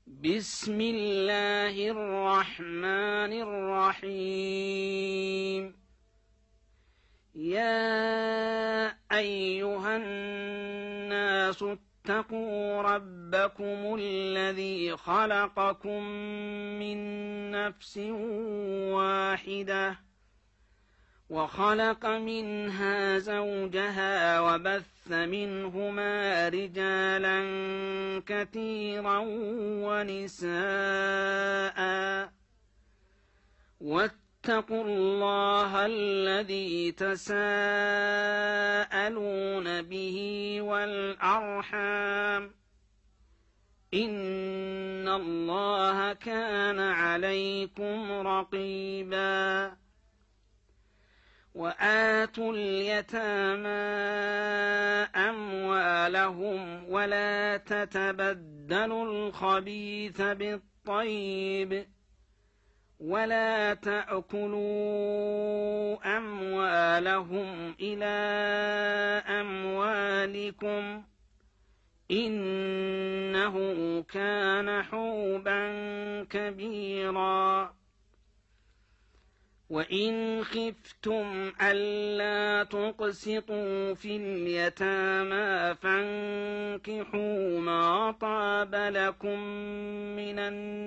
بسم الله الرحمن الرحيم. يا أيها الناس اتقوا ربكم الذي خلقكم من نفس واحدة وخلق منها زوجها وبث منهما رجالا كثيرا ونساء واتقوا الله الذي تساءلون به والأرحام إن الله كان عليكم رقيبا. وآتوا اليتامى أموالهم ولا تتبدلوا الخبيث بالطيب ولا تأكلوا أموالهم إلى أموالكم إنه كان حوبا كبيرا. وإن خفتم ألا تقسطوا في اليتامى فانكحوا ما طاب لكم من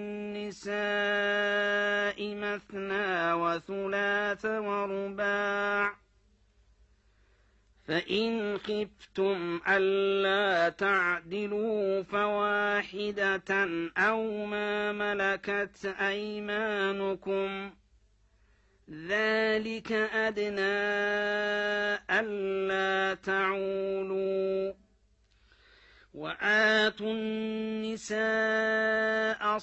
النساء مثنى وثلاث ورباع، فإن خفتم ألا تعدلوا فواحدة أو ما ملكت أيمانكم ذلك أدنى ألا تعولوا. وآتوا النساء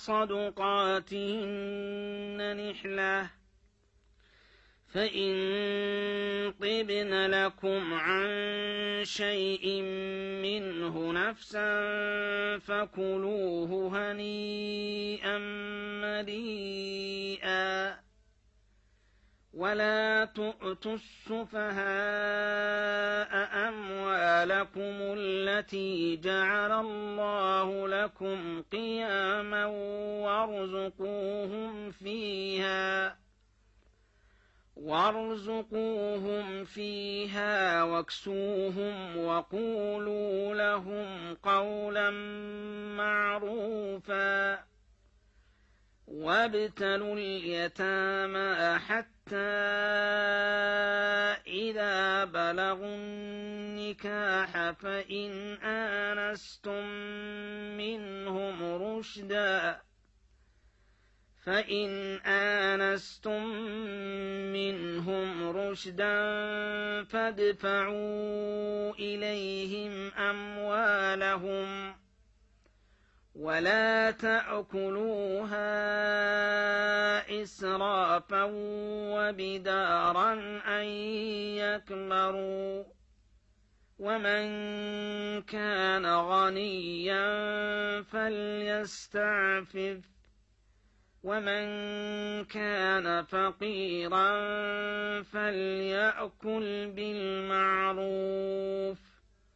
صدقاتهن نحلة فإن طبن لكم عن شيء منه نفسا فكلوه هنيئا مريئا. ولا تؤتوا السفهاء أموالكم التي جعل الله لكم قياما وارزقوهم فيها واكسوهم وقولوا لهم قولا معروفا. وابتلوا اليتامى حتى إذا بلغوا النكاح فإن آنستم منهم رشدا فادفعوا إليهم أموالهم ولا تأكلوها إسرافا وبدارا أن يكبروا. ومن كان غنيا فليستعفف ومن كان فقيرا فليأكل بالمعروف.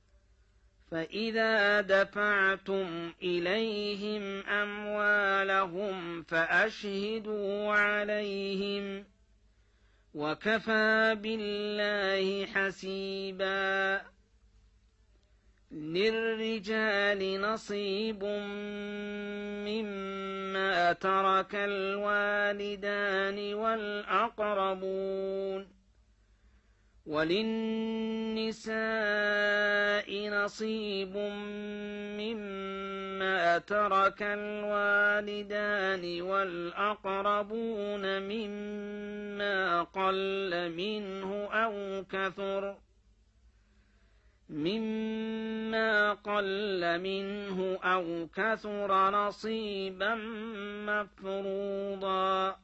فإذا دفعتم إليهم أموالهم فأشهدوا عليهم وكفى بالله حسيبا. للرجال نصيب مما ترك الوالدان والأقربون وللنساء نصيب مما ترك الوالدان والأقربون مما قل منه أو كثر نصيبا مفروضا.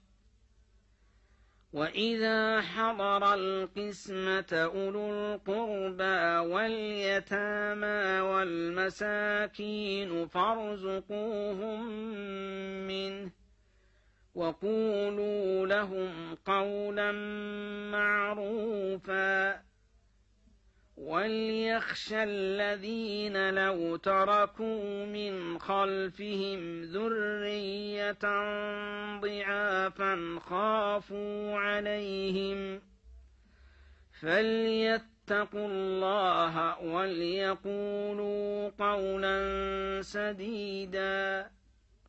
وإذا حضر القسمة أولو القربى واليتامى والمساكين فارزقوهم منه وقولوا لهم قولا معروفا. وليخشى الذين لو تركوا من خلفهم ذرية ضعافا خافوا عليهم فليتقوا الله وليقولوا قولا سديدا.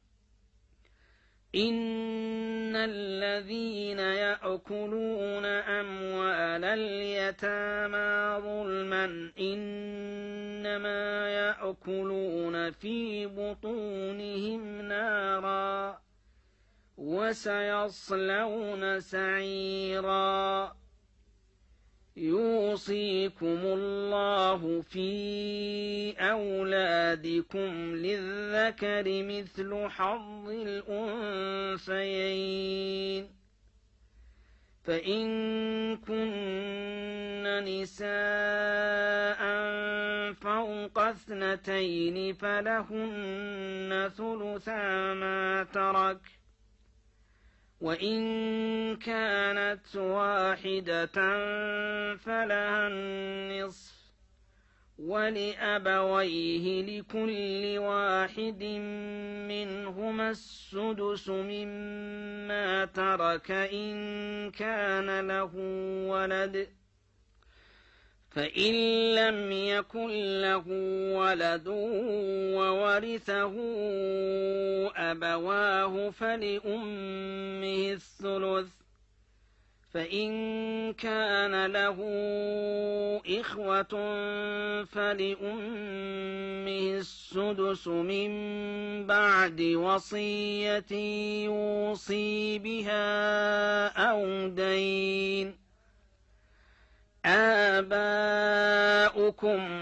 إن الذين يأكلون أموال اليتامى ظلما إنما يأكلون في بطونهم نارا وسيصلون سعيرا. يوصيكم الله في أولادكم للذكر مثل حظ الأنثيين فإن كن نساء فوق 2 فلهن ثلثا ما ترك وإن كانت واحدة فلها النصف ولأبويه لكل واحد منهما السدس مما ترك إن كان له ولد فإن لم يكن له ولد وورثه أبواه فلأمه الثلث فإن كان له إخوة فلأمه السدس من بعد وصية يوصي بها أو دين. آباؤكم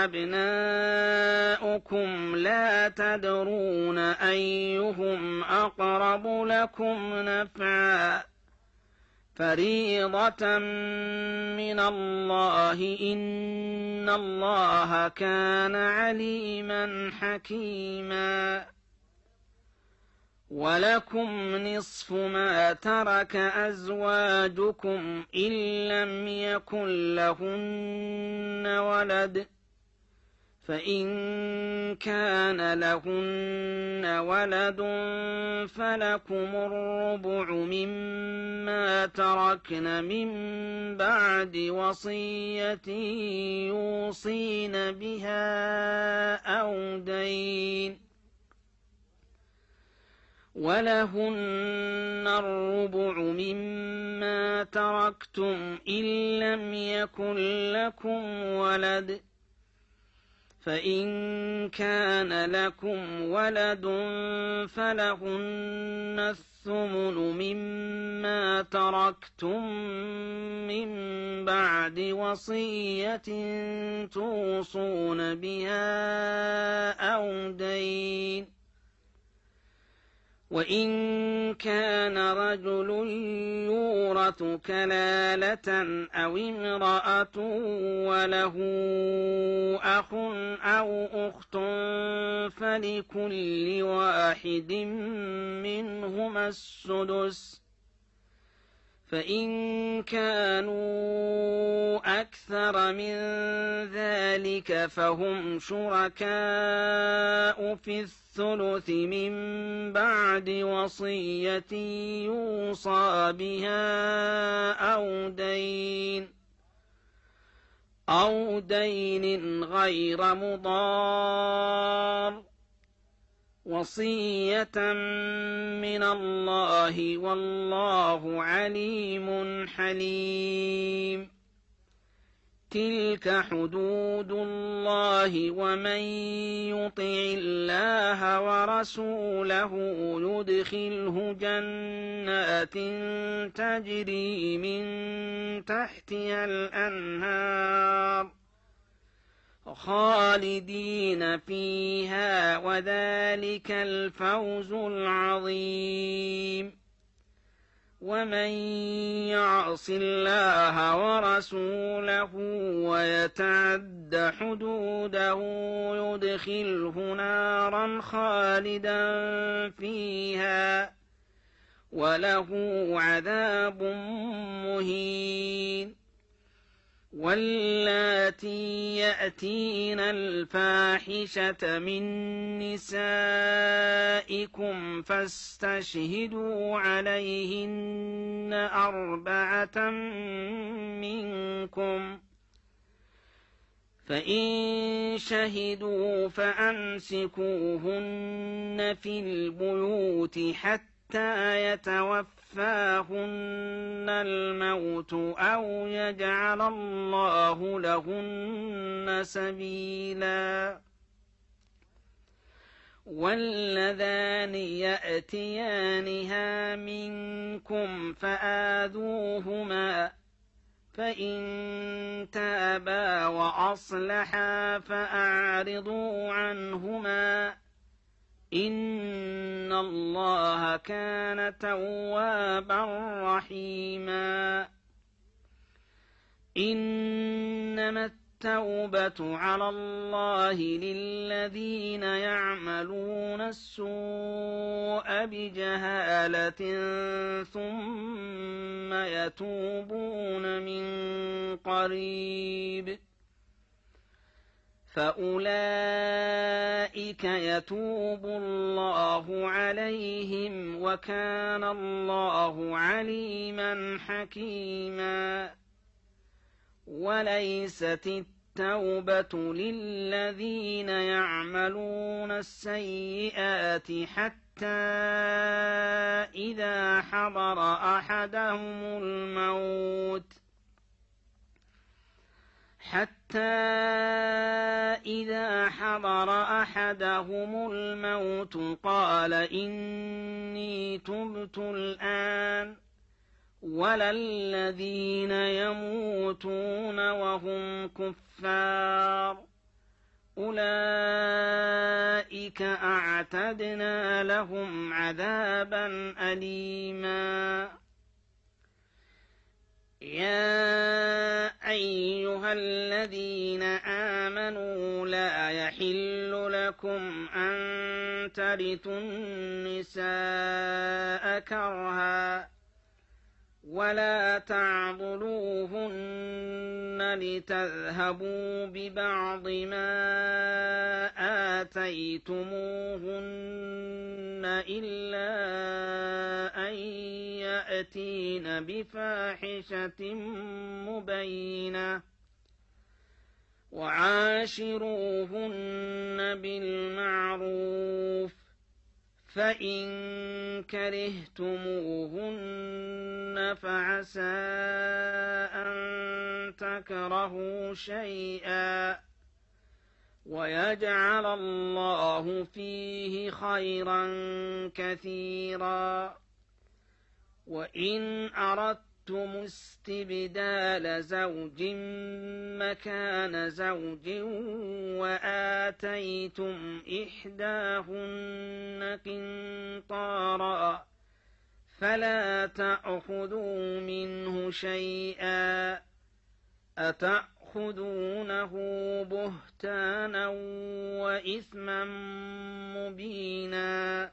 وأبناؤكم لا تدرون أيهم أقرب لكم نفعا فريضة من الله إن الله كان عليما حكيما. ولكم نصف ما ترك أزواجكم إن لم يكن لهن ولد فإن كان لهن ولد فلكم الربع مما تركن من بعد وصية يوصين بها أو دين ولهن الربع مما تركتم إن لم يكن لكم ولد فإن كان لكم ولد فلهن الثمن مما تركتم من بعد وصية توصون بها أو دين. وإن كان رجل يورث كلالة أو امرأة وله أخ أو أخت فلكل واحد منهما السدس فإن كانوا أكثر من ذلك فهم شركاء في الثلث من بعد وصية يوصى بها أو دين غير مضار وصية من الله والله عليم حليم. تلك حدود الله ومن يطع الله ورسوله يدخله جنات تجري من تحتها الأنهار خالدين فيها وذلك الفوز العظيم. ومن يعص الله ورسوله ويتعد حدوده يدخله نارا خالدا فيها وله عذاب مهين. واللاتي يأتين الفاحشة من نسائكم فاستشهدوا عليهن 4 منكم، فإن شهدوا فأمسكوهن في البيوت حتى يتوفاهن الموت أو يجعل الله لهن سبيلا. واللذان يأتيانها منكم فآذوهما، فإن تابا وأصلحا فأعرضوا عنهما، إن الله كان توابا رحيما. إنما التوبة على الله للذين يعملون السوء بجهالة ثم يتوبون من قريب فأولئك يتوب الله عليهم وكان الله عليما حكيما. وليست التوبة للذين يعملون السيئات حتى إذا حضر أحدهم الموت قال إني تبت الآن، ولا الذين يموتون وهم كفار أولئك أعتدنا لهم عذابا أليما. يا أيها الذين آمنوا لا يحل لكم أن ترثوا النساء كرها ولا تعضلوهن لتذهبوا ببعض ما آتيتموهن إلا أن يأتين بفاحشة مبينة وعاشروهن بالمعروف، فإن كرهتموهن فعسى أن تكرهوا شيئا ويجعل الله فيه خيرا كثيرا. وإن أردتم استبدال زوج مكان زوج وآتيتم إحداهن قنطارا فلا تأخذوا منه شيئا، أتأخذونه بهتانا وإثما مبينا.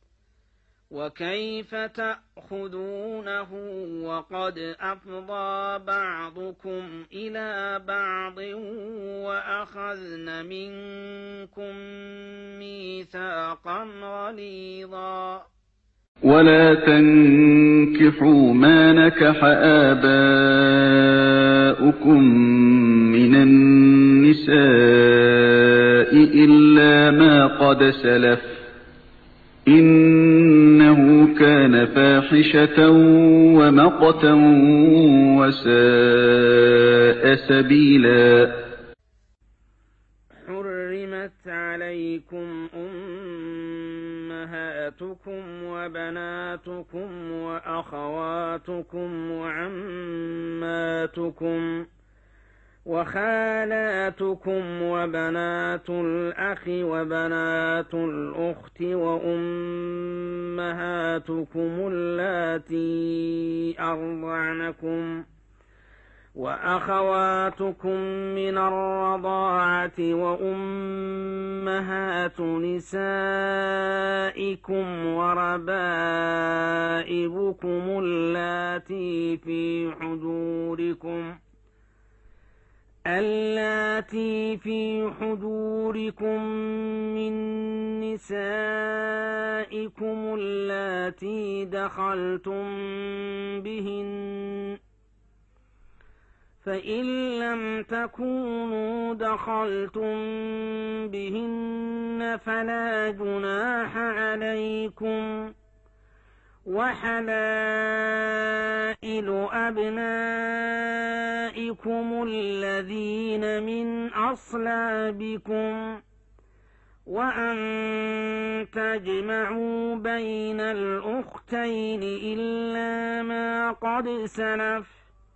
وكيف تأخذونه وقد أفضى بعضكم إلى بعض وأخذن منكم ميثاقا غليظا. ولا تنكحوا ما نكح آباؤكم من النساء إلا ما قد سلف إنه كان فاحشة ومقتا وساء سبيلا. حرمت عليكم أمهاتكم وبناتكم وأخواتكم وعماتكم وخالاتكم وبنات الأخ وبنات الأخت وأمهاتكم اللاتي أرضعنكم وأخواتكم من الرضاعة وأمهات نسائكم وربائبكم اللاتي في حجوركم اللاتي في حجوركم من نسائكم اللاتي دخلتم بهن فإن لم تكونوا دخلتم بهن فلا جناح عليكم وحلائل أبنائكم الذين من أصلابكم وأن تجمعوا بين الأختين إلا ما قد سلف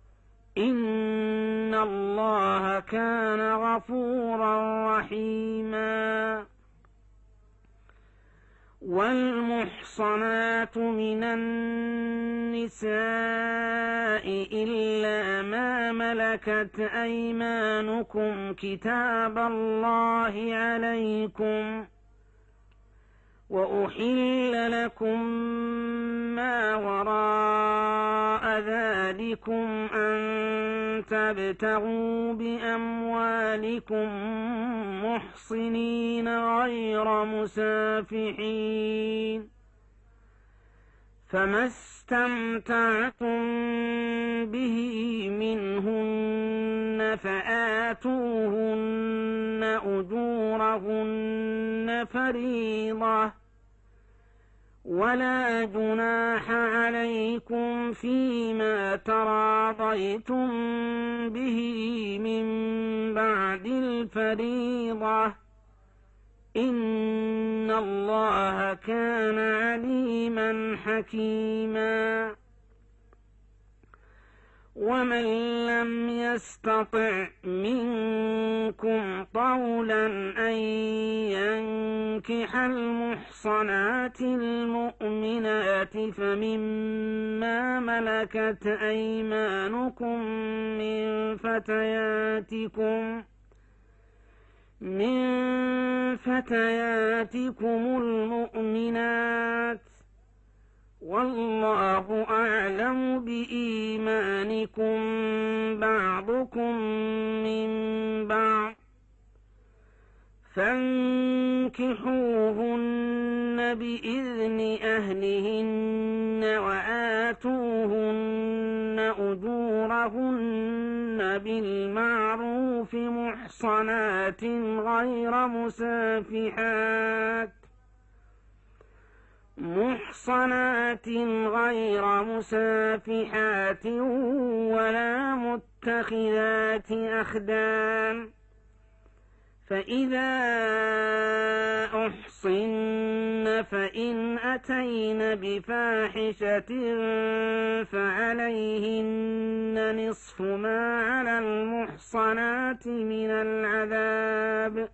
إن الله كان غفورا رحيما. والمحصنات من النساء إلا ما ملكت أيمانكم كتاب الله عليكم وأحل لكم ما وراء ذلكم أن تبتغوا بأموالكم محصنين غير مسافحين فما استمتعتم به منهن فآتوهن أجورهن فريضة ولا جناح عليكم فيما تراضيتم به من بعد الفريضة إن الله كان عليما حكيما. ومن لم يستطع منكم طولا أن ينكح المحصنات المؤمنات فمما ملكت أيمانكم من فتياتكم المؤمنات والله أعلم بإيمانكم بعضكم من بعض فانكحوهن بإذن أهلهن وآتوهن أجورهن بالمعروف محصنات غير مسافحات ولا متخذات أخدان فإذا أحصن فإن أتين بفاحشة فعليهن نصف ما على المحصنات من العذاب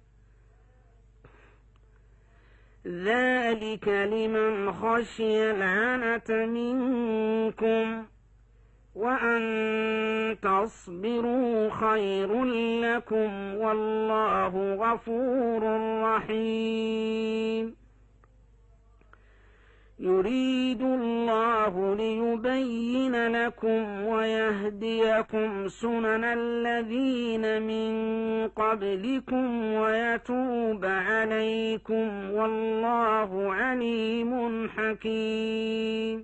ذلك لمن خشي العنة منكم وأن تصبروا خير لكم والله غفور رحيم. يريد الله ليبين لكم ويهديكم سنن الذين من قبلكم ويتوب عليكم والله عليم حكيم.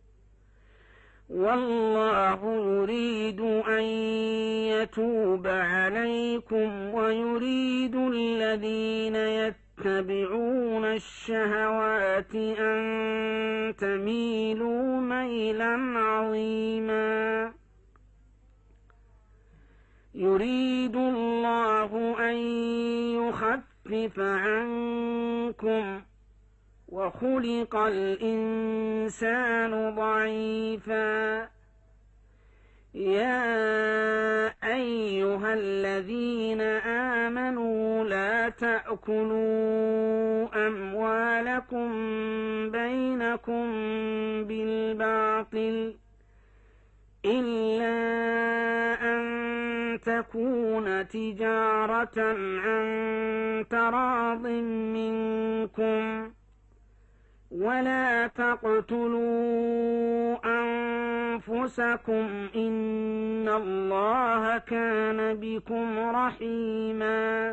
والله يريد أن يتوب عليكم ويريد الذين يتبعون الشهوات أن تميلوا ميلا عظيما. يريد الله أن يخفف عنكم وخلق الإنسان ضعيفا. يا أيها الذين آمنوا لا تأكلوا أموالكم بينكم بالباطل إلا أن تكون تجارة عن تراض منكم ولا تقتلوا أنفسكم إن الله كان بكم رحيما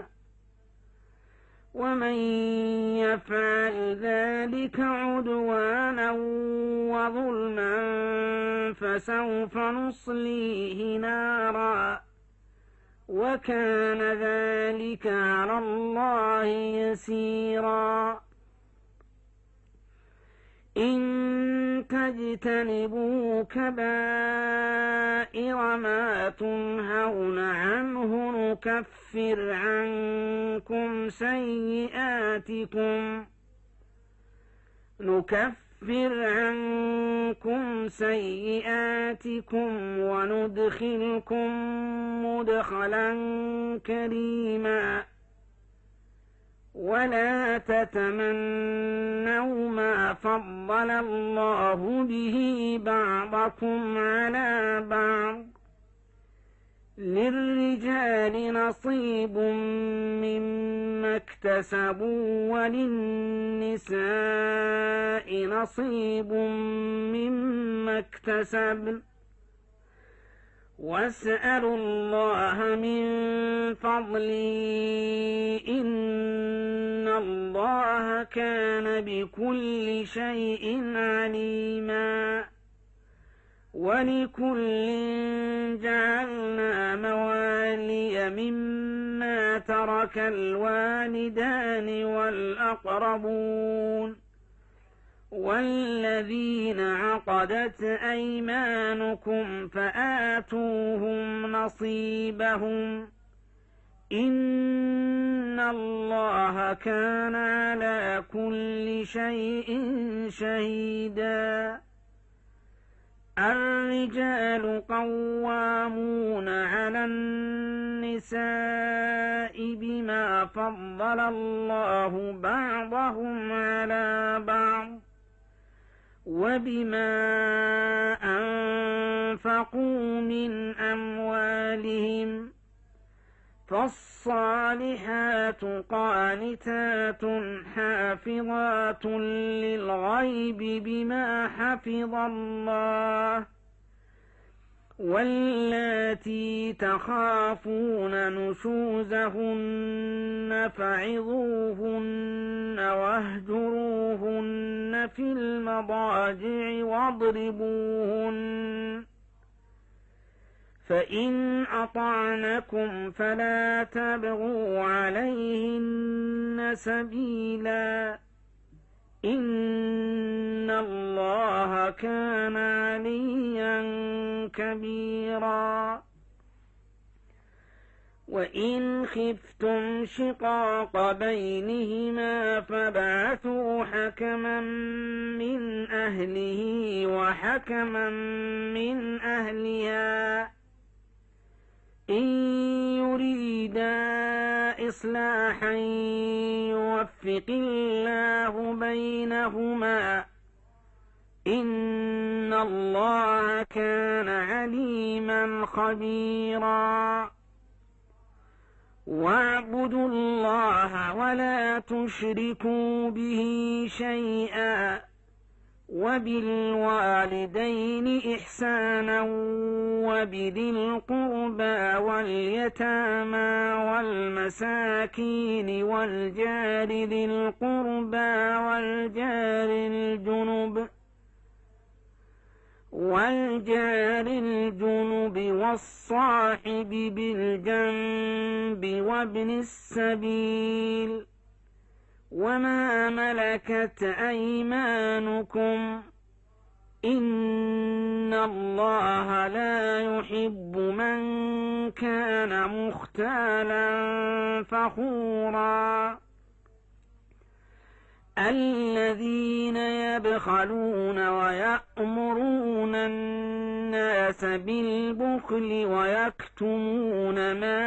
ومن يفعل ذلك عدوانا وظلما فسوف نصليه نارا وكان ذلك على الله يسيرا إن تجتنبوا كبائر ما تنهون عنه نكفر عنكم سيئاتكم وندخلكم مدخلا كريما ولا تتمنوا ما فضل الله به بعضكم على بعض للرجال نصيب مما اكتسبوا وللنساء نصيب مما اكتسبن واسألوا الله من فضله إن الله كان بكل شيء عليما ولكل جعلنا موالي مما ترك الوالدان والأقربون والذين عقدت أيمانكم فآتوهم نصيبهم إن الله كان على كل شيء شهيدا الرجال قوامون على النساء بما فضل الله بعضهم على بعض وبما أنفقوا من أموالهم فالصالحات قانتات حافظات للغيب بما حفظ الله واللاتي تخافون نشوزهن فعظوهن واهجروهن في المضاجع واضربوهن فإن أطعنكم فلا تبغوا عليهن سبيلا إن الله كان عليا كبيرا وإن خفتم شقاق بينهما فابعثوا حكما من أهله وحكما من أهلها إن يريدا إصلاحا يوفق الله بينهما إن الله كان عليما خبيرا واعبدوا الله ولا تشركوا به شيئا وبالوالدين إحسانا وبذي القربى واليتامى والمساكين والجار ذي القربى والجار الجنب والصاحب بالجنب وابن السبيل وما ملكت أيمانكم إن الله لا يحب من كان مختالا فخورا الذين يبخلون ويأمرون الناس بالبخل ويكتمون ما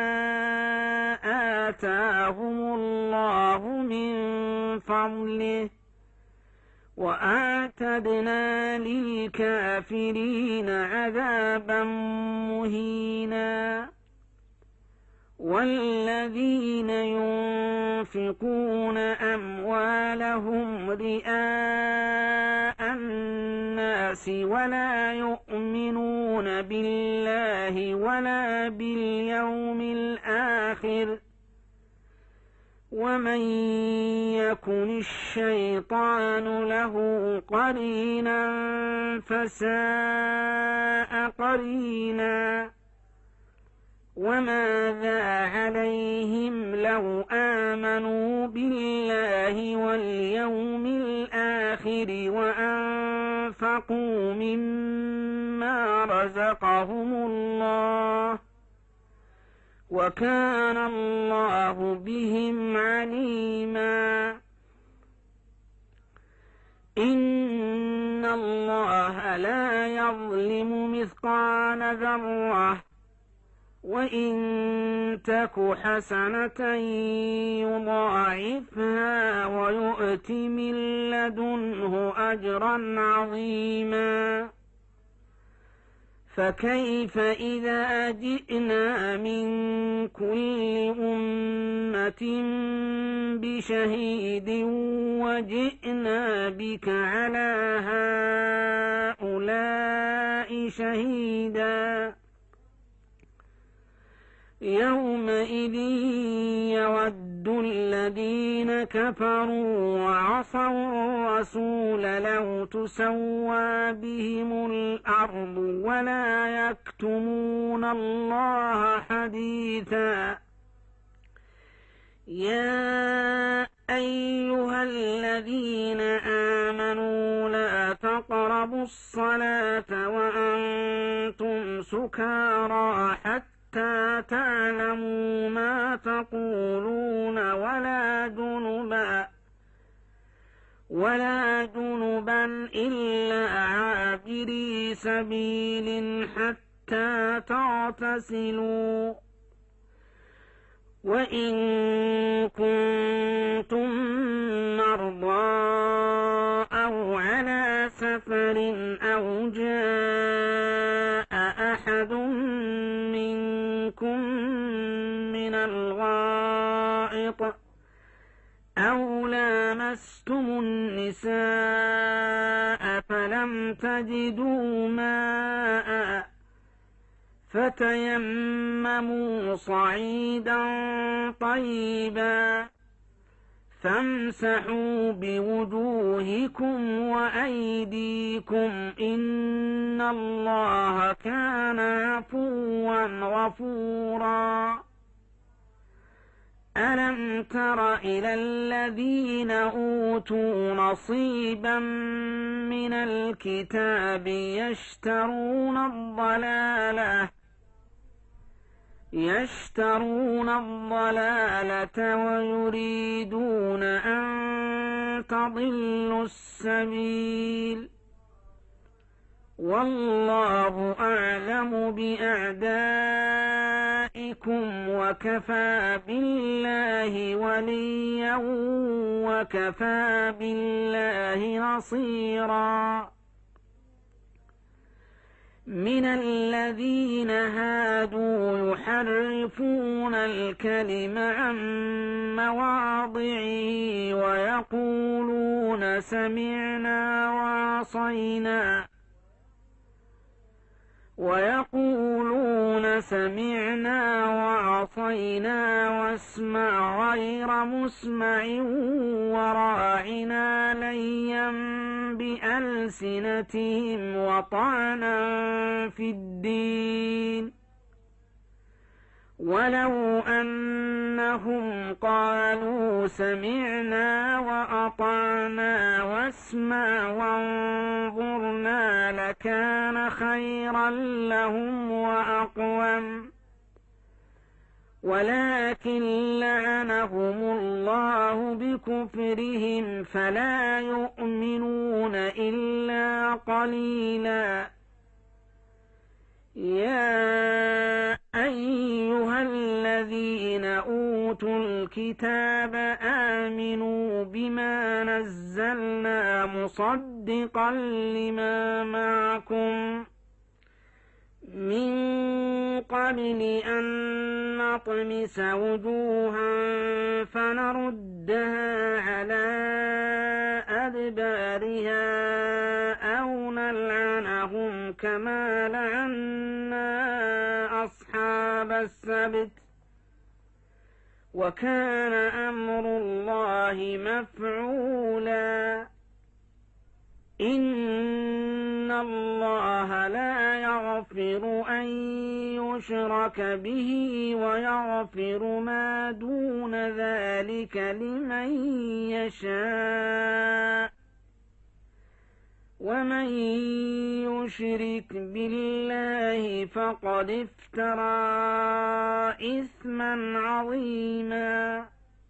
آتاهم الله من فضله وأعتدنا للكافرين عذابا مهينا والذين ينفقون أموالهم رئاء الناس الناس ولا يؤمنون بالله ولا باليوم الآخر ومن يكن الشيطان له قرينا فساء قرينا وماذا عليهم لو آمنوا بالله واليوم الآخر وأنفقوا مما رزقهم الله وكان الله بهم عليما إن الله لا يظلم مثقال ذرة وإن تك حسنة يضاعفها ويؤت من لدنه أجرا عظيما فكيف إذا جئنا من كل أمة بشهيد وجئنا بك على هؤلاء شهيدا يومئذ يود الذين كفروا وعصوا الرسول لو تسوى بهم الأرض ولا يكتمون الله حديثا يا أيها الذين آمنوا لا تقربوا الصلاة وأنتم سكارى حتى تعلموا ما تقولون ولا جنبا إلا عابري سبيل حتى تغتسلوا وإن كنتم مرضى أو على سفر أو جاء أحد منكم من الغائط أو لامستم النساء فلم تجدوا ماء فتيمموا صعيدا طيبا فامسحوا بوجوهكم وأيديكم إن الله كان عفوا غفورا ألم تر إلى الذين أوتوا نصيبا من الكتاب يشترون الضلالة ويريدون أن تضلوا السبيل والله أعلم بأعدائكم وكفى بالله وليا وكفى بالله نصيرا من الذين هادوا يحرفون الكلم عن مواضعه ويقولون سمعنا وعصينا واسمع غير مسمع وراعنا ليا بألسنتهم وطعنا في الدين ولو أنهم قالوا سمعنا وأطعنا واسمع وانظرنا لكان خيرا لهم وأقوم ولكن لعنهم الله بكفرهم فلا يؤمنون إلا قليلا يا أيها الذين أوتوا الكتاب آمنوا بما نزلنا مصدقا لما معكم من قبل أن نطمس وجوها فنردها على أدبارها أو نلعنها كما لعنا أصحاب السبت وكان أمر الله مفعولا إن الله لا يغفر أن يشرك به ويغفر ما دون ذلك لمن يشاء ومن يشرك بالله فقد افترى إثما عظيما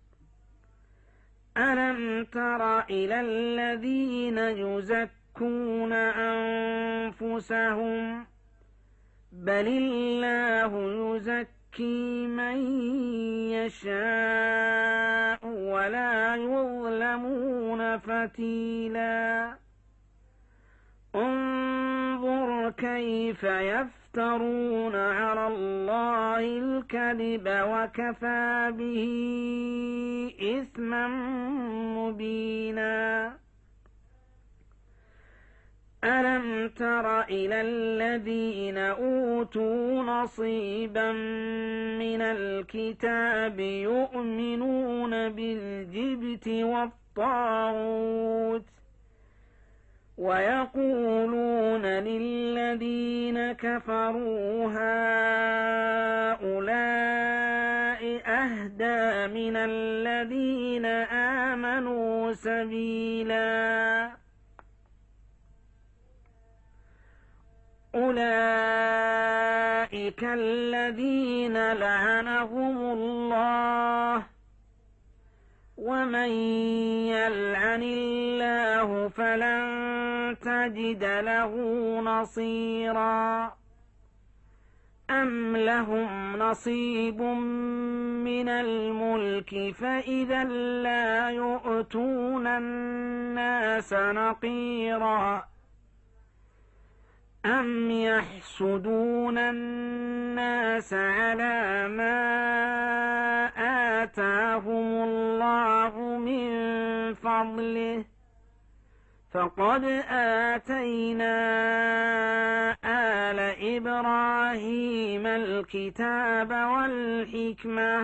ألم تر إلى الذين يزكون أنفسهم بل الله يزكي من يشاء ولا يظلمون فتيلا انظر كيف يفترون على الله الكذب وكفى به إثما مبينا ألم تر إلى الذين أوتوا نصيبا من الكتاب يؤمنون بالجبت والطاغوت ويقولون للذين كفروا هؤلاء أهدى من الذين آمنوا سبيلا أولئك الذين لعنهم الله ومن يلعن الله فلن تجد له نصيرا أم لهم نصيب من الملك فإذا لا يؤتون الناس نقيرا أم يحسدون الناس على ما آتاهم الله من فضله فقد آتينا آل إبراهيم الكتاب والحكمة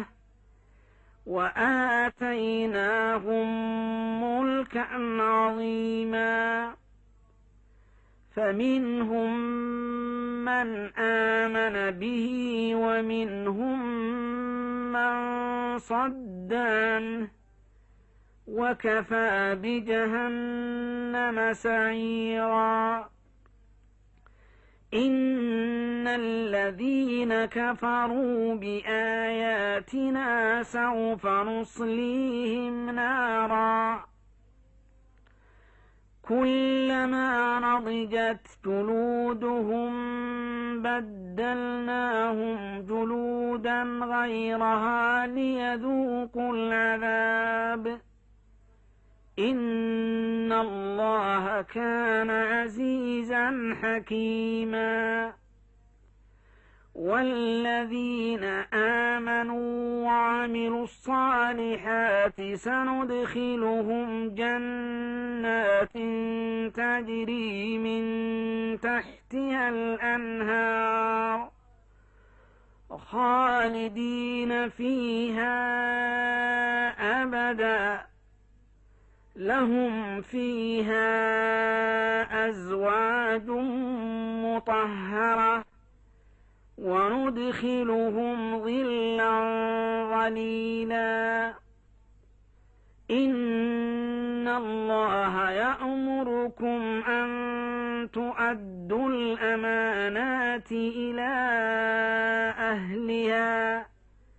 وآتيناهم ملكا عظيما فمنهم من آمن به ومنهم من صد عنه وكفى بجهنم سعيرا إن الذين كفروا بآياتنا سوف نصليهم نارا كلما نضجت جلودهم بدلناهم جلودا غيرها ليذوقوا العذاب إن الله كان عزيزا حكيما والذين آمنوا وعملوا الصالحات سندخلهم جنات تجري من تحتها الأنهار خالدين فيها أبدا لهم فيها أزواج مطهرة وندخلهم ظلا ظليلا إن الله يأمركم أن تؤدوا الأمانات إلى أهلها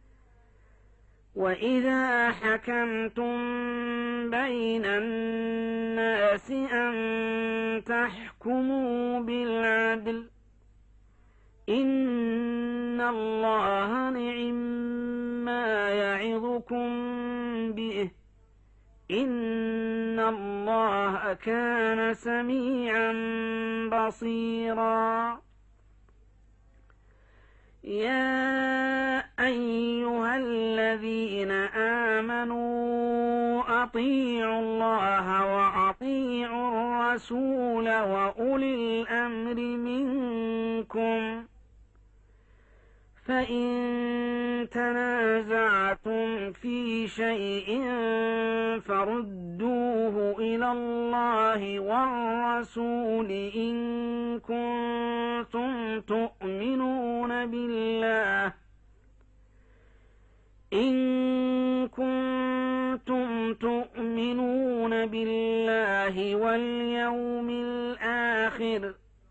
وإذا حكمتم بين الناس أن تحكموا بالعدل إن الله نعما يعظكم به إن الله كان سميعا بصيرا يا أيها الذين آمنوا أطيعوا الله وأطيعوا والرسول وأولي الأمر منكم، فإن تنازعتم في شيء فردوه إلى الله والرسول إن كنتم تؤمنون بالله واليوم الآخر،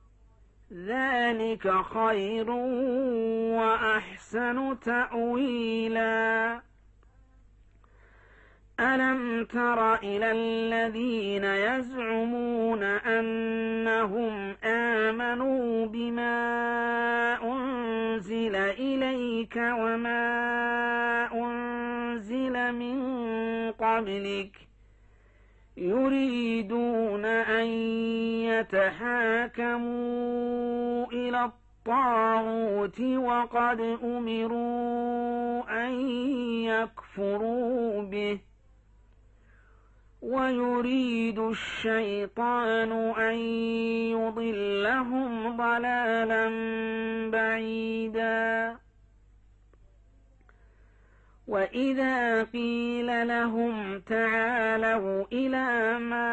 ذلك خير وأحسن تأويلا. ألم تر إلى الذين يزعمون أنهم آمنوا بما أنزل إليك وما أنزل من قبلك يريدون أن يتحاكموا إلى الطاغوت وقد أمروا أن يكفروا به، ويريد الشيطان أن يضلهم ضلالا بعيدا. وإذا قيل لهم تعالوا إلى ما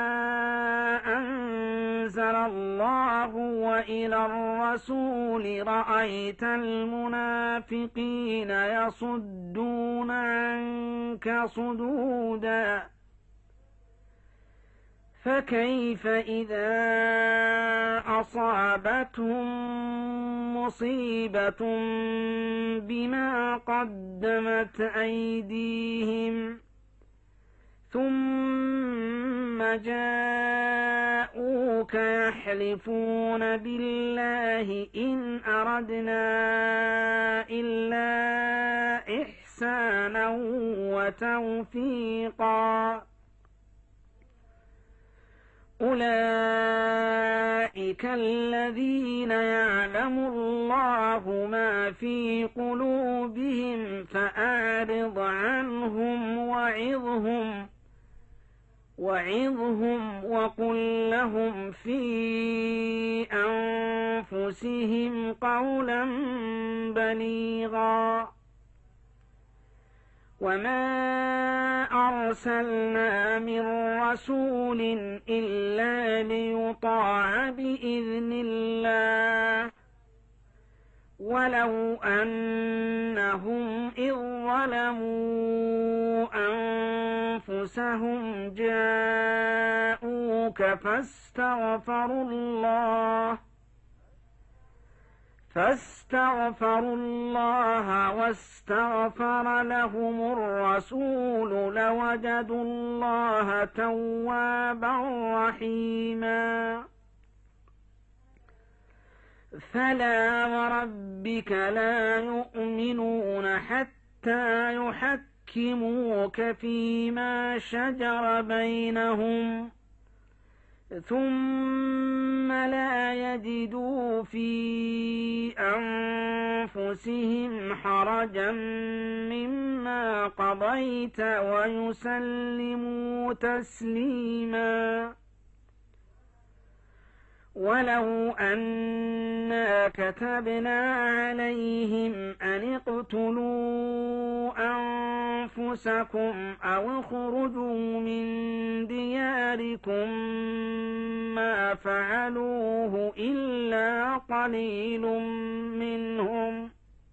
أنزل الله وإلى الرسول رأيت المنافقين يصدون عنك صدودا، فكيف إذا أصابتهم مصيبة بما قدمت أيديهم ثم جاءوك يحلفون بالله إن أردنا إلا إحسانا وتوفيقا، أولئك الذين يعلم الله ما في قلوبهم فأعرض عنهم وعظهم وقل لهم في أنفسهم قولا بليغا. وما أرسلنا من رسول إلا ليطاع بإذن الله، ولو أنهم إذ ظلموا أنفسهم جاءوك فاستغفروا الله واستغفر لهم الرسول لوجدوا الله توابا رحيما. فلا وربك لا يؤمنون حتى يحكموك فيما شجر بينهم ثم لا يجدوا في أنفسهم حرجا مما قضيت ويسلموا تسليما. ولو أنا كتبنا عليهم أن اقتلوا أنفسكم أو اخرجوا من دياركم ما فعلوه إلا قليل منهم،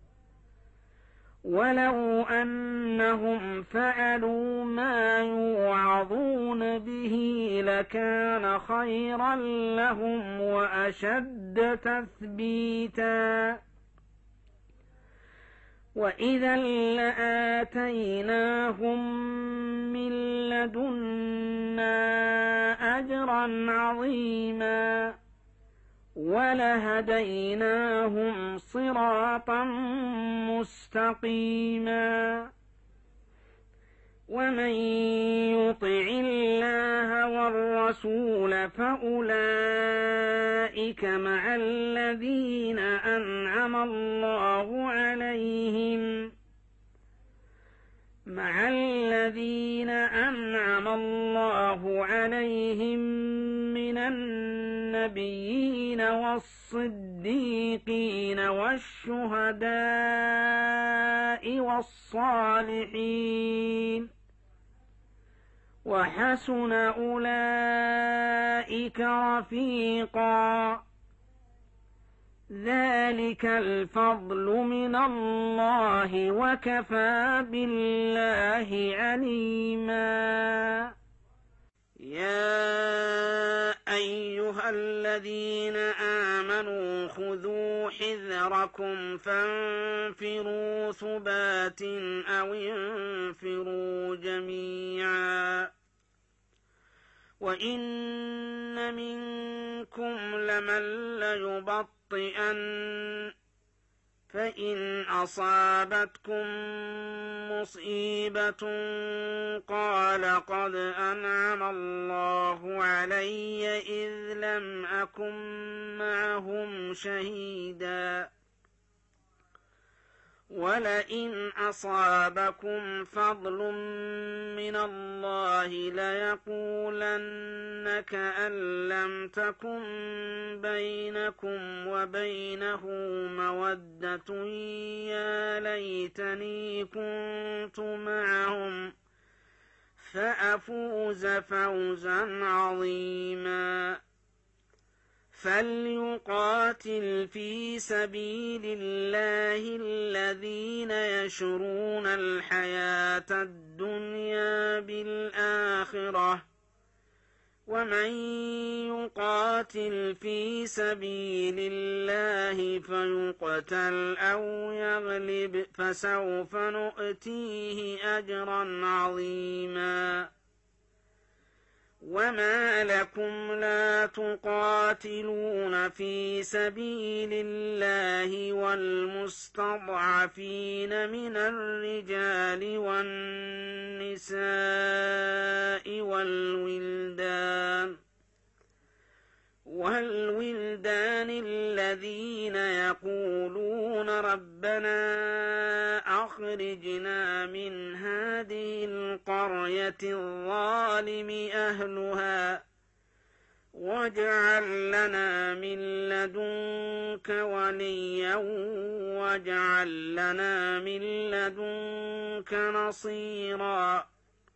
ولو أنهم فعلوا ما يوعظون به لكان خيرا لهم وأشد تثبيتا، وإذا لآتيناهم من لدنا أجرا عظيما ولهديناهم صراطا مستقيما. ومن يطع الله والرسول فأولئك مع الذين أنعم الله عليهم من النبيين والصديقين والشهداء والصالحين وحسن أولئك رفيقا ذلك الفضل من الله وكفى بالله عليما يا أيها الذين آمنوا خذوا حذركم فانفروا ثبات أو انفروا جميعا وإن منكم لمن ليبطئن فإن أصابتكم مصيبة قال قد أنعم الله علي إذ لم أكن معهم شهيدا ولئن أصابكم فضل من الله ليقولن كأن لم تكن بينكم وبينه مودة يا ليتني كنت معهم فأفوز فوزا عظيما فليقاتل في سبيل الله الذين يشرون الحياة الدنيا بالآخرة ومن يقاتل في سبيل الله فيقتل أو يغلب فسوف نؤتيه أجرا عظيما وما لكم لا تقاتلون في سبيل الله والمستضعفين من الرجال والنساء والولدان الذين يقولون ربنا أخرجنا من هذه القرية الظالم أهلها واجعل لنا من لدنك وليا واجعل لنا من لدنك نصيرا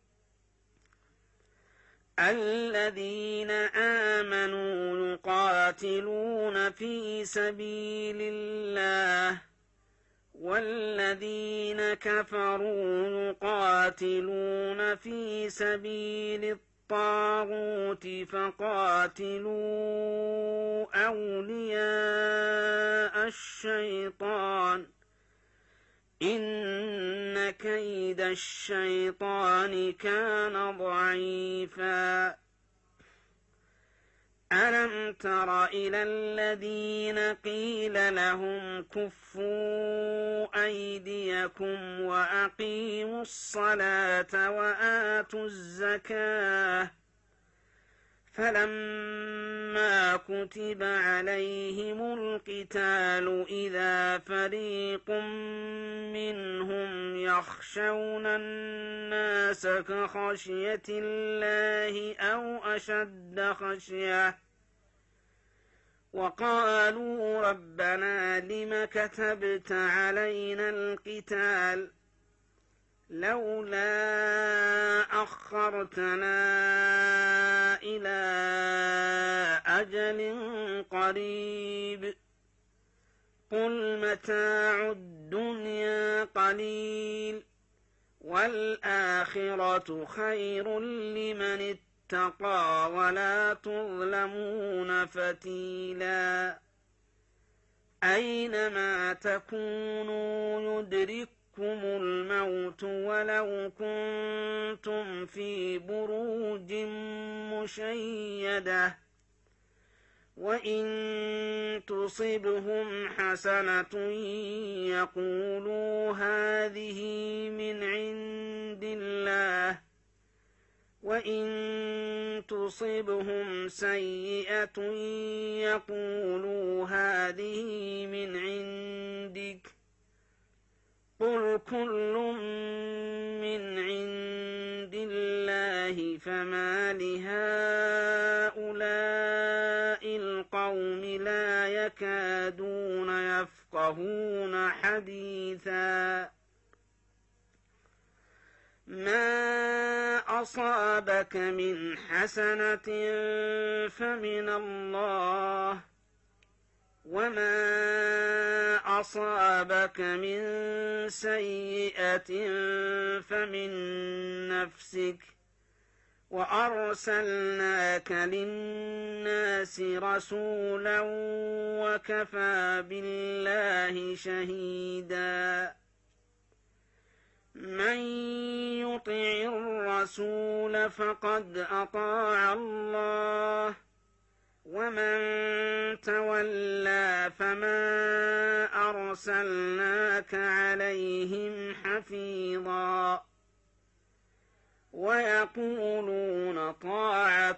الذين آمنوا يقاتلون في سبيل الله والذين كفروا يقاتلون في سبيل الطاغوت فقاتلوا أولياء الشيطان إن كيد الشيطان كان ضعيفا ألم تر إلى الذين قيل لهم كفوا أيديكم وأقيموا الصلاة وآتوا الزكاة فلما كتب عليهم القتال إذا فريق منهم يخشون الناس كخشية الله أو أشد خشية وقالوا ربنا لم كتبت علينا القتال لولا أخرتنا إلى أجل قريب قل متاع الدنيا قليل والآخرة خير لمن اتقى ولا تظلمون فتيلا أينما تكونوا يدرككم الموت ولو كنتم في بروج مشيدة وإن تصبهم حسنة يقولوا هذه من عند الله وإن تصبهم سيئة يقولوا هذه من عندك قل كل من عند الله فما لهؤلاء يفقهون حديثا. ما أصابك من حسنة فمن الله، وما أصابك من سيئة فمن نفسك، وأرسلناك للناس رسولا وكفى بالله شهيدا. من يطع الرسول فقد أطاع الله، ومن تولى فما أرسلناك عليهم حفيظا. ويقولون طاعة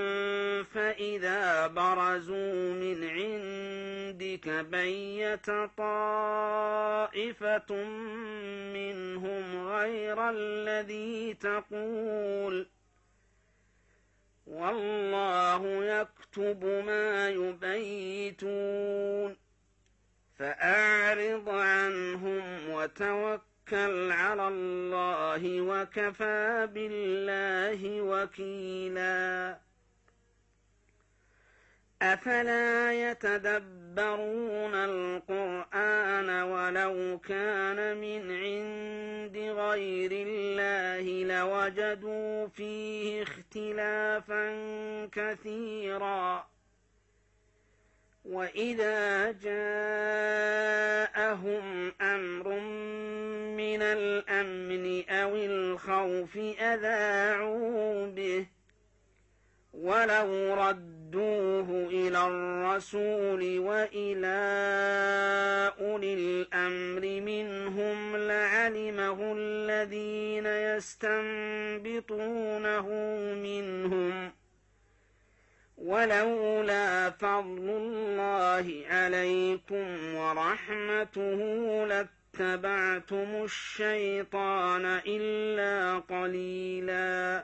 فإذا برزوا من عندك بيت طائفة منهم غير الذي تقول، والله يكتب ما يبيتون. فأعرض عنهم وتوكل على الله وكفى بالله وكيلا. أفلا يتدبرون القرآن ولو كان من عند غير الله لوجدوا فيه اختلافا كثيرا. وإذا جاءهم أمر من الأمن أو الخوف أذاعوا به، ولو ردوه إلى الرسول وإلى أولي الأمر منهم لعلمه الذين يستنبطونه منهم، ولولا فضل الله عليكم ورحمته لاتبعتم الشيطان إلا قليلا.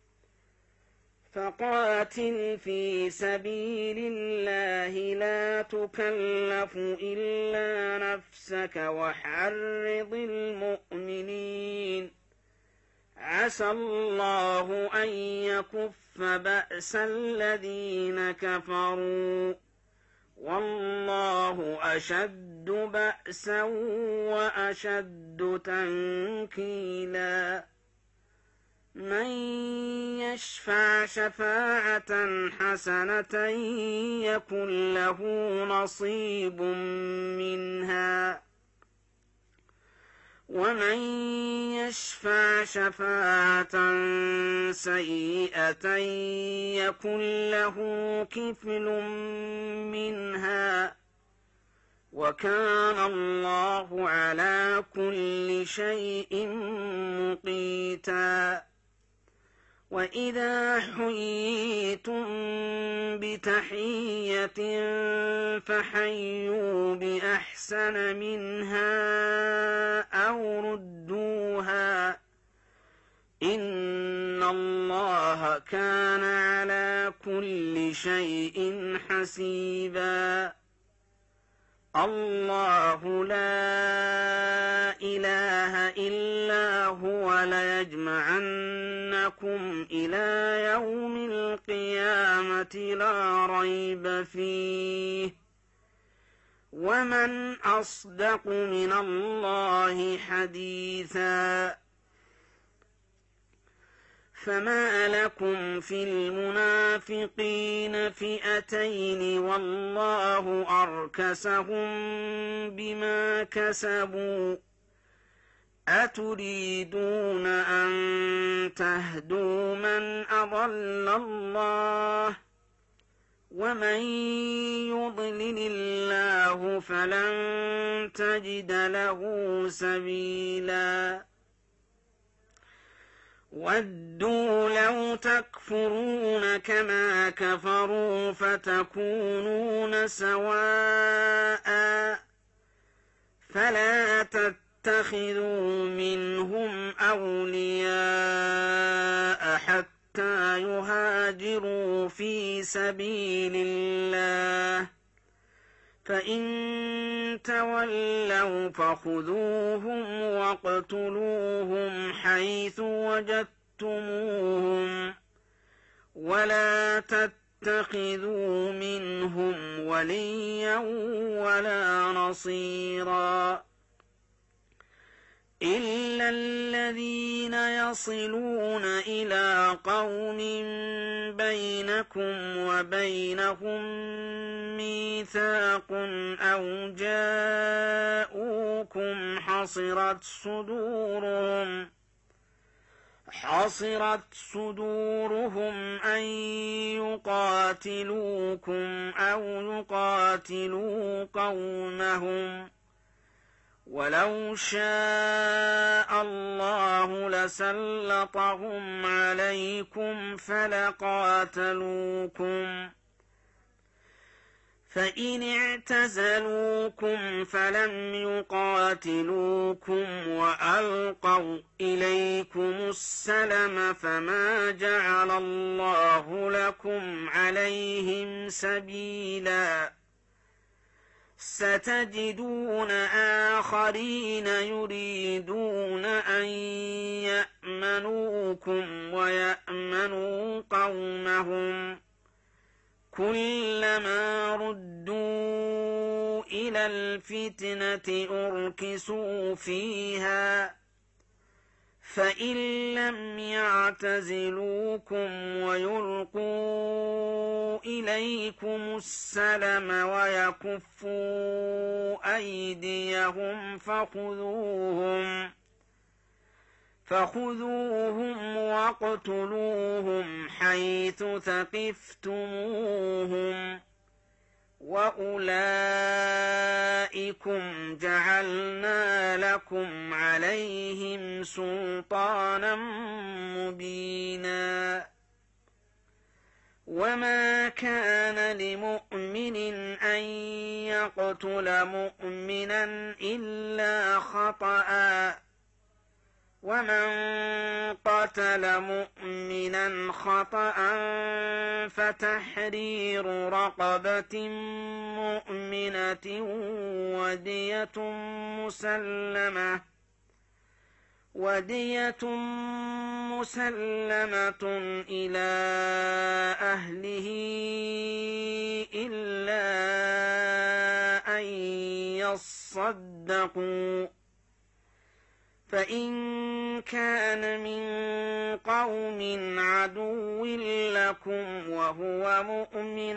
فقاتل في سبيل الله لا تكلف إلا نفسك وحرض المؤمنين، عسى الله أن يكف بأس الذين كفروا، والله أشد بأسا وأشد تنكيلا. من يشفع شفاعة حسنة يكن له نصيب منها، ومن يشفع شفاعة سيئة يكن له كفل منها، وكان الله على كل شيء مقيتا. وإذا حييتم بتحية فحيوا بأحسن منها أو ردوها، إن الله كان على كل شيء حسيبا. الله لا إله إلا هو ليجمعنكم إلى يوم القيامة لا ريب فيه، ومن أصدق من الله حديثا. فما لكم في المنافقين فئتين والله أركسهم بما كسبوا، أتريدون أن تهدوا من أضل الله، ومن يضلل الله فلن تجد له سبيلا. ودوا لو تكفرون كما كفروا فتكونون سواء، فلا تتخذوا منهم أولياء حتى يهاجروا في سبيل الله، فإن تولوا فخذوهم واقتلوهم حيث وجدتموهم ولا تتخذوا منهم وليا ولا نصيرا إلا الذين يصلون إلى قوم بينكم وبينهم ميثاق أو جاءوكم حصرت صدورهم أن يقاتلوكم أو يقاتلوا قومهم ولو شاء الله لسلطهم عليكم فلقاتلوكم فإن اعتزلوكم فلم يقاتلوكم وألقوا إليكم السلم فما جعل الله لكم عليهم سبيلا ستجدون آخرين يريدون أن يأمنوكم ويأمنوا قومهم كلما ردوا إلى الفتنة أركسوا فيها فإن لم يعتزلوكم ويلقوا إليكم السلم ويكفوا أيديهم فخذوهم واقتلوهم حيث ثقفتموهم وأولئكم جعلنا لكم عليهم سلطانا مبينا وما كان لمؤمن أن يقتل مؤمنا إلا خطأ ومن قتل مؤمنا خطأ فتحرير رقبة مؤمنة ودية مسلمة إلى أهله إلا أن يصدقوا فإن كان من قوم عدو لكم وهو مؤمن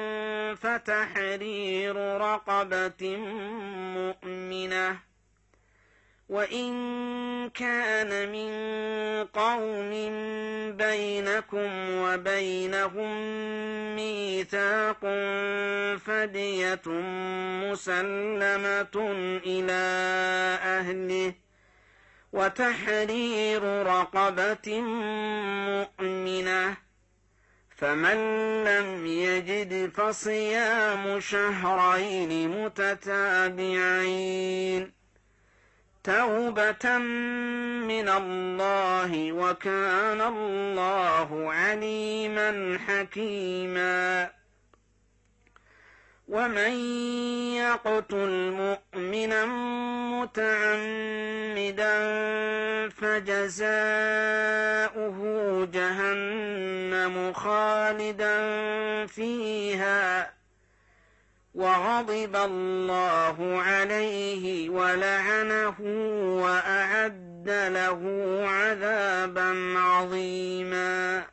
فتحرير رقبة مؤمنة وإن كان من قوم بينكم وبينهم ميثاق فدية مسلمة إلى أهله وتحرير رقبة مؤمنة فمن لم يجد فصيام شهرين متتابعين توبة من الله وكان الله عليما حكيما ومن يقتل مؤمنا متعمدا فجزاؤه جهنم خالدا فيها وغضب الله عليه ولعنه وأعد له عذابا عظيما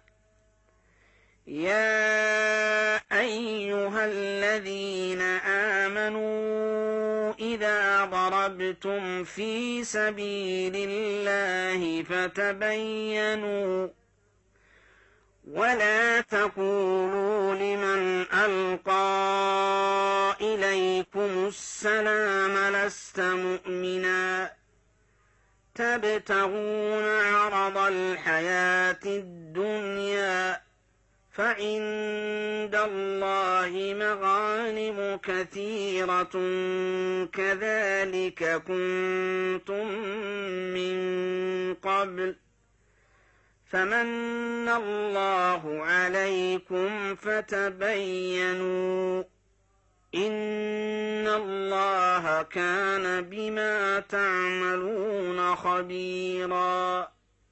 يا أيها الذين آمنوا إذا ضربتم في سبيل الله فتبينوا ولا تقولوا لمن ألقى إليكم السلام لست مؤمنا تبتغون عرض الحياة الدنيا فعند الله مغانم كثيرة كذلك كنتم من قبل فمن الله عليكم فتبينوا إن الله كان بما تعملون خبيرا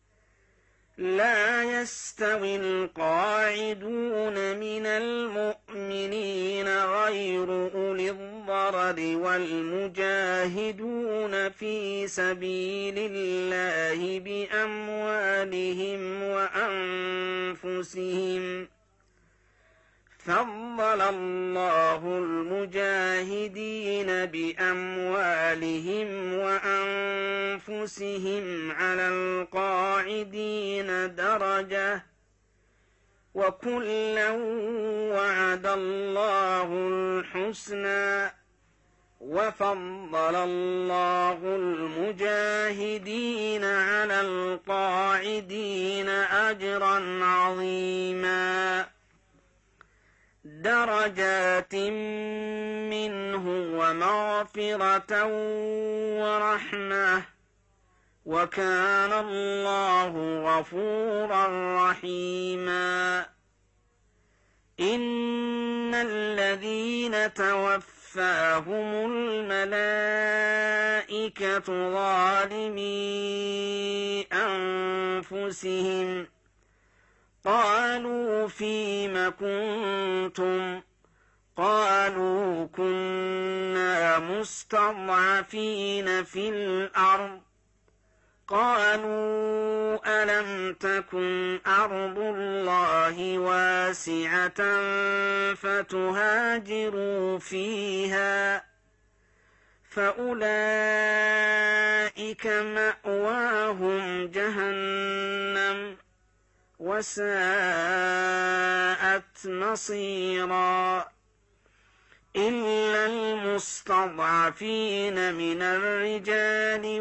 لا يستوي القاعدون من المؤمنين غير أولي الضرر والمجاهدون في سبيل الله بأموالهم وأنفسهم فضل الله المجاهدين بأموالهم وأنفسهم على القاعدين درجة وكلا وعد الله الحسنى وفضل الله المجاهدين على القاعدين أجرا عظيما درجات منه ومغفرة ورحمة وكان الله غفورا رحيما إن الذين توفاهم الملائكة ظالمي أنفسهم قالوا فيم كنتم قالوا كنا مستضعفين في الأرض قالوا ألم تكن أرض الله واسعة فتهاجروا فيها فأولئك مأواهم جهنم وساءت مصيرا إلا المستضعفين من الرجال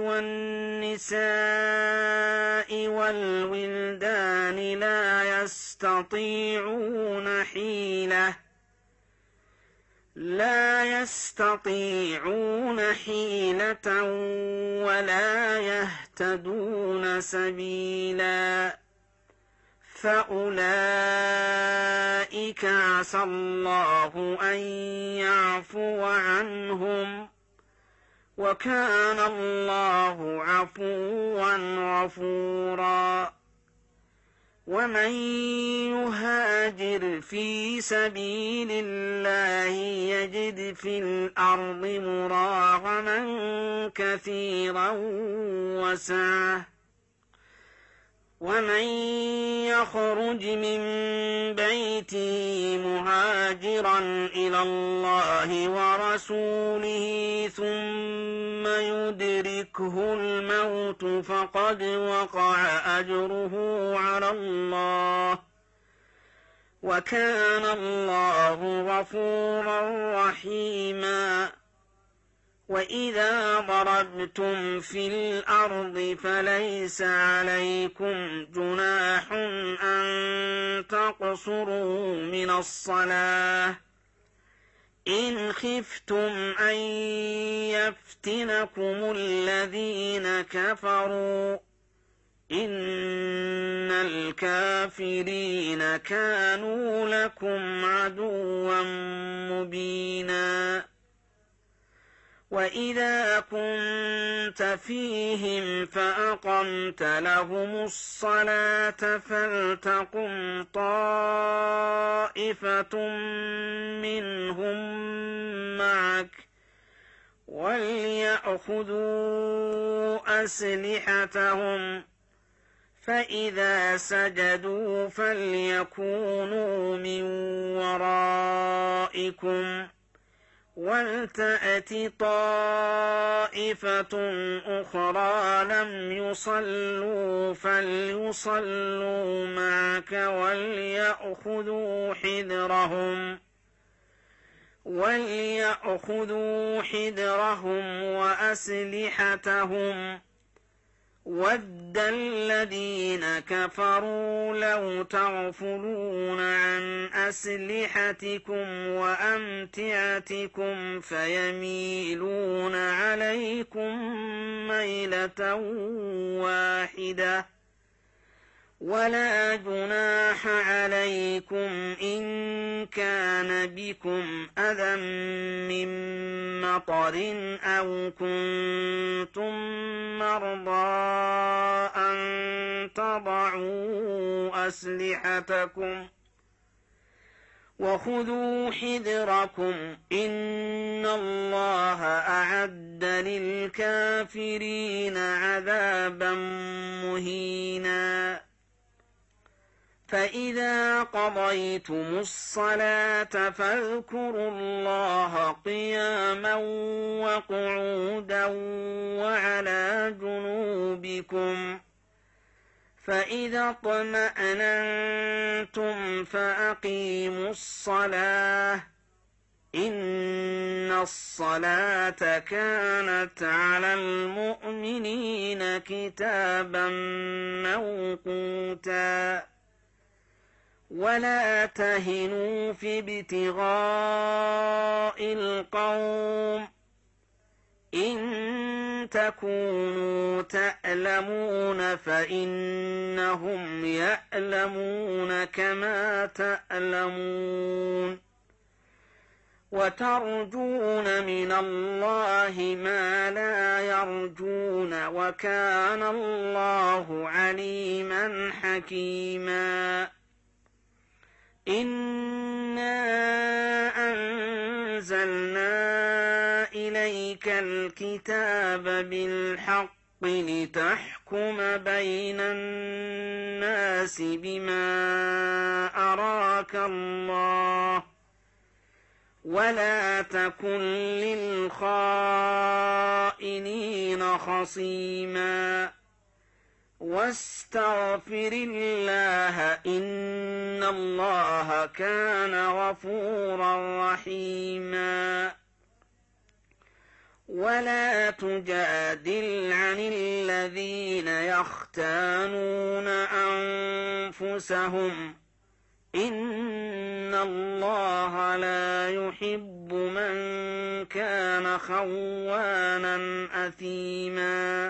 والنساء والولدان لا يستطيعون حيلة ولا يهتدون سبيلا فأولئك عسى الله أن يعفو عنهم وكان الله عفوا غفورا ومن يهاجر في سبيل الله يجد في الأرض مراغما كثيرا وسعة ومن يخرج من بيته مهاجرا إلى الله ورسوله ثم يدركه الموت فقد وقع أجره على الله وكان الله غفورا رحيما وإذا ضربتم في الأرض فليس عليكم جناح أن تقصروا من الصلاة إن خفتم أن يفتنكم الذين كفروا إن الكافرين كانوا لكم عدوا مبينا وإذا كنت فيهم فأقمت لهم الصلاة فلتقم طائفة منهم معك وليأخذوا أسلحتهم فإذا سجدوا فليكونوا من ورائكم ولتأت طائفة أخرى لم يصلوا فليصلوا معك وليأخذوا حذرهم وأسلحتهم ود الذين كفروا لو تغفلون عن أسلحتكم وأمتعتكم فيميلون عليكم ميلة واحدة ولا جناح عليكم إن كان بكم أذى من مطر أو كنتم مرضى أن تضعوا أسلحتكم وخذوا حذركم إن الله أعد للكافرين عذابا مهينا فإذا قضيتم الصلاة فاذكروا الله قياما وقعودا وعلى جنوبكم فإذا اطمأننتم فأقيموا الصلاة إن الصلاة كانت على المؤمنين كتابا موقوتا ولا تهنوا في ابتغاء القوم إن تكونوا تألمون فإنهم يألمون كما تألمون وترجون من الله ما لا يرجون وكان الله عليما حكيما إنا أنزلنا إليك الكتاب بالحق لتحكم بين الناس بما أراك الله ولا تكن للخائنين خصيما واستغفر الله إن الله كان غفورا رحيما ولا تجادل عن الذين يختانون أنفسهم إن الله لا يحب من كان خوانا أثيما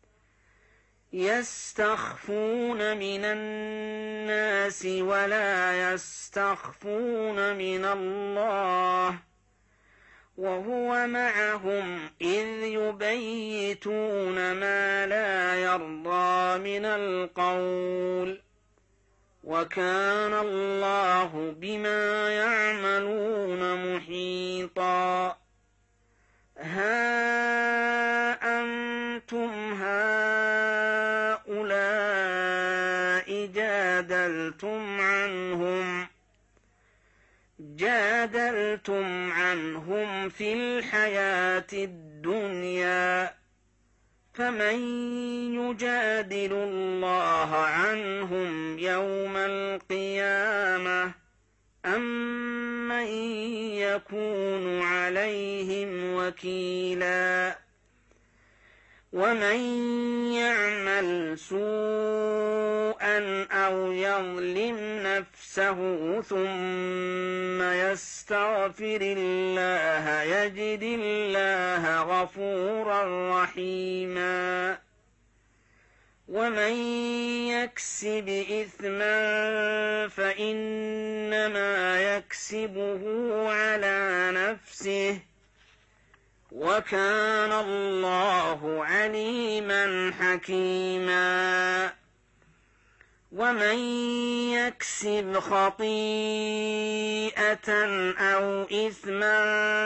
يستخفون من الناس ولا يستخفون من الله وهو معهم إذ يبيتون ما لا يرضى من القول وكان الله بما يعملون محيطا ها أنتم هؤلاء جادلتم عنهم في الحياة الدنيا فمن يجادل الله عنهم يوم القيامة أم من يكون عليهم وكيلا ومن يعمل سوءا أو يظلم نفسه ثم يستغفر الله يجد الله غفورا رحيما ومن يكسب إثما فإنما يكسبه على نفسه وكان الله عليما حكيما ومن يكسب خطيئة أو إثما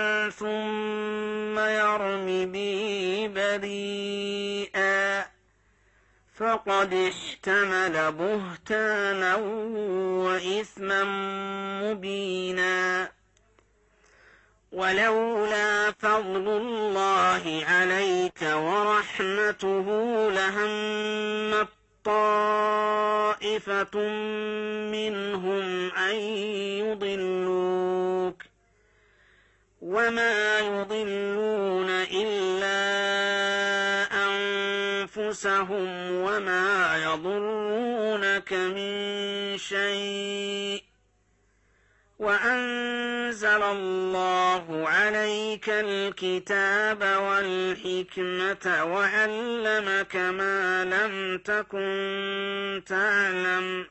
ثم يرم به بريئا فقد احتمل بهتانا وإثما مبينا ولولا فضل الله عليك ورحمته لهمت طائفة منهم أن يضلوك وما يضلون إلا أنفسهم وما يضرونك من شيء وأنزل الله عليك الكتاب والحكمة وعلمك ما لم تكن تعلم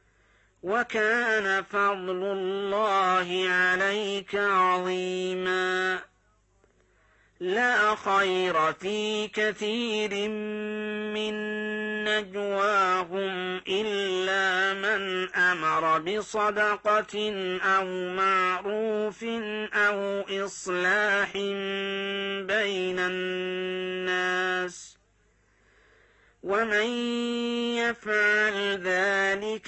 وكان فضل الله عليك عظيما. لا خير في كثير من نجواهم إلا من أمر بصدقة أو معروف أو إصلاح بين الناس ومن يفعل ذلك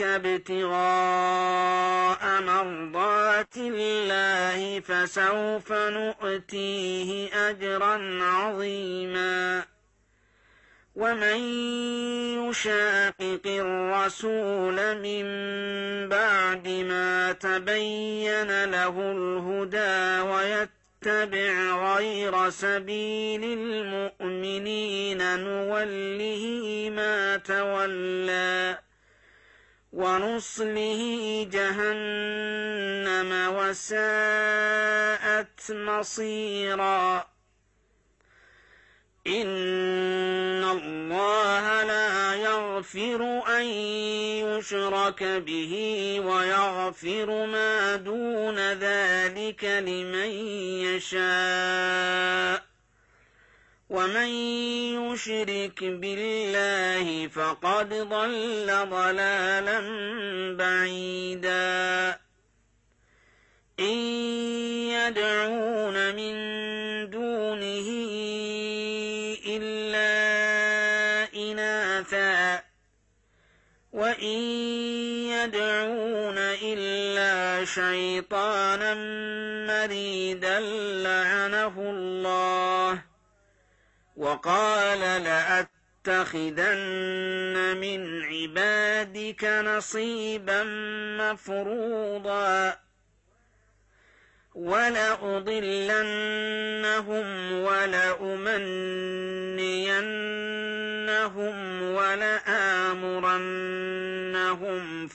ابتغاء مرضات الله فسوف نؤتيه أجرا عظيما. ومن يشاقق الرسول من بعد ما تبين له الهدى ويتبع غير سبيل المؤمنين نوله ما تولى ونصله جهنم وساءت مصيرا. إن الله لا يغفر أن يشرك به ويغفر ما دون ذلك لمن يشاء ومن يشرك بالله فقد ضل ضلالا بعيدا. إن يدعون من دونه إلا إناثا وإن يدعون إلا شيطانا مريدا لعنه الله وقال لأتخذن من عبادك نصيبا مفروضا ولأضلنهم ولأمنينهم ولآمرنهم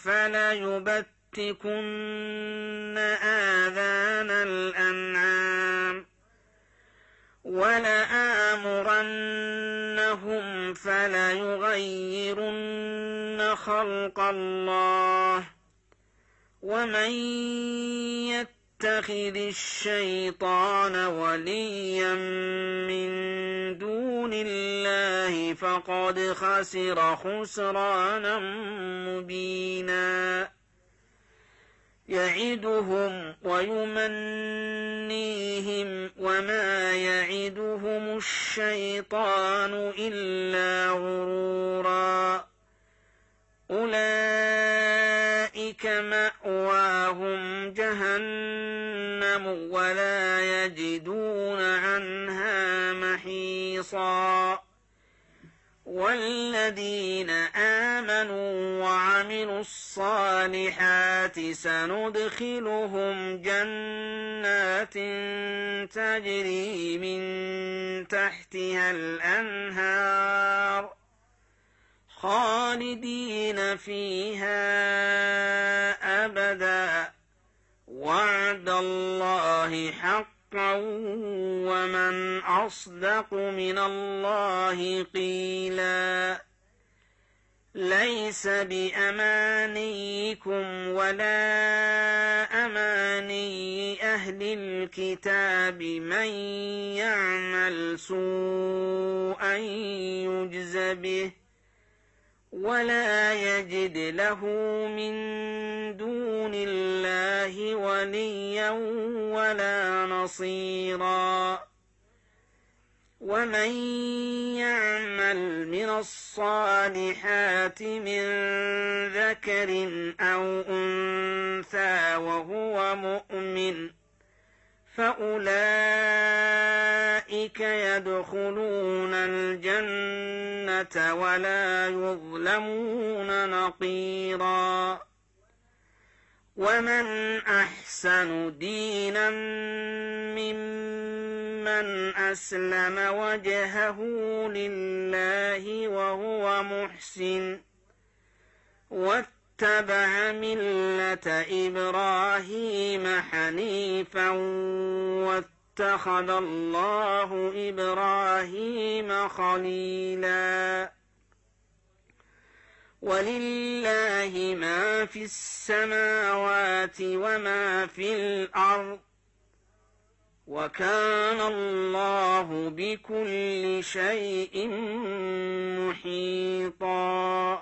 فليبتكن آذان الأنعام ولآمرنهم فليغيرن خلق الله ومن يتخذ الشيطان وليا من دون الله فقد خسر خسرانا مبينا. يعدهم ويمنيهم وما يعدهم الشيطان إلا غرورا. أولئك مأواهم جهنم ولا يجدون عنها محيصا. والذين آمنوا وعملوا الصالحات سندخلهم جنات تجري من تحتها الأنهار خالدين فيها أبدا وعد الله حقا ومن أصدق من الله قيلا. ليس بأمانيكم ولا أماني أهل الكتاب من يعمل سوءا يجز به ولا يجد له من دون الله وليا ولا نصيرا. ومن يعمل من الصالحات من ذكر أو أنثى وهو مؤمن فأولئك يدخلون الجنة ولا يظلمون نقيرا. ومن أحسن دينا ممن أسلم وجهه لله وهو محسن واتبع ملة إبراهيم حنيفا واتخذ الله إبراهيم خليلا ولله ما في السماوات وما في الأرض وكان الله بكل شيء محيطا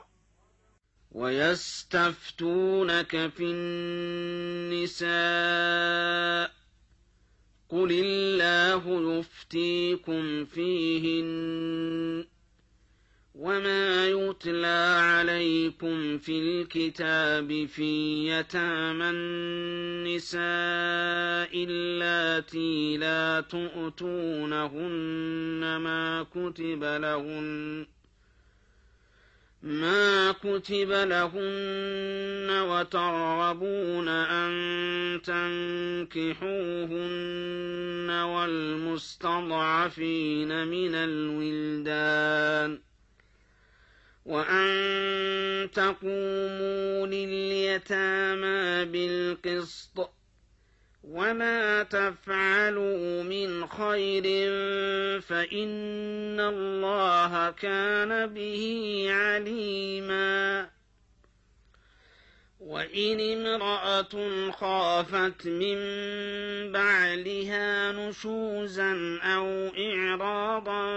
ويستفتونك في النساء قل الله يفتيكم فيهن وما يتلى عليكم في الكتاب في يتامى النساء اللاتي لا تؤتونهن ما كتب لهن وترغبون أن تنكحوهن والمستضعفين من الولدان وأن تقوموا لليتامى بالقسط وما تفعلوا من خير فإن الله كان به عليما وإن امرأة خافت من بعلها نشوزا أو إعراضا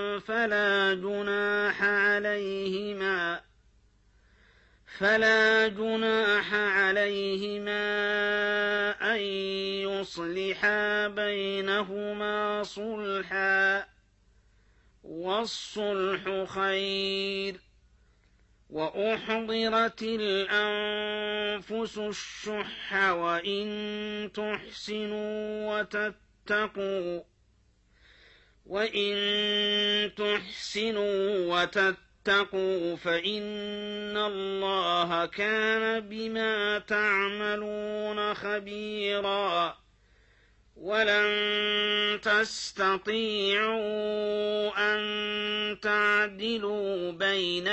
فلا جناح عليهما أن يصلحا بينهما صلحا والصلح خير وأحضرت الأنفس الشح وإن تحسنوا وتتقوا فإن الله كان بما تعملون خبيرا ولن تستطيعوا أن تعدلوا بين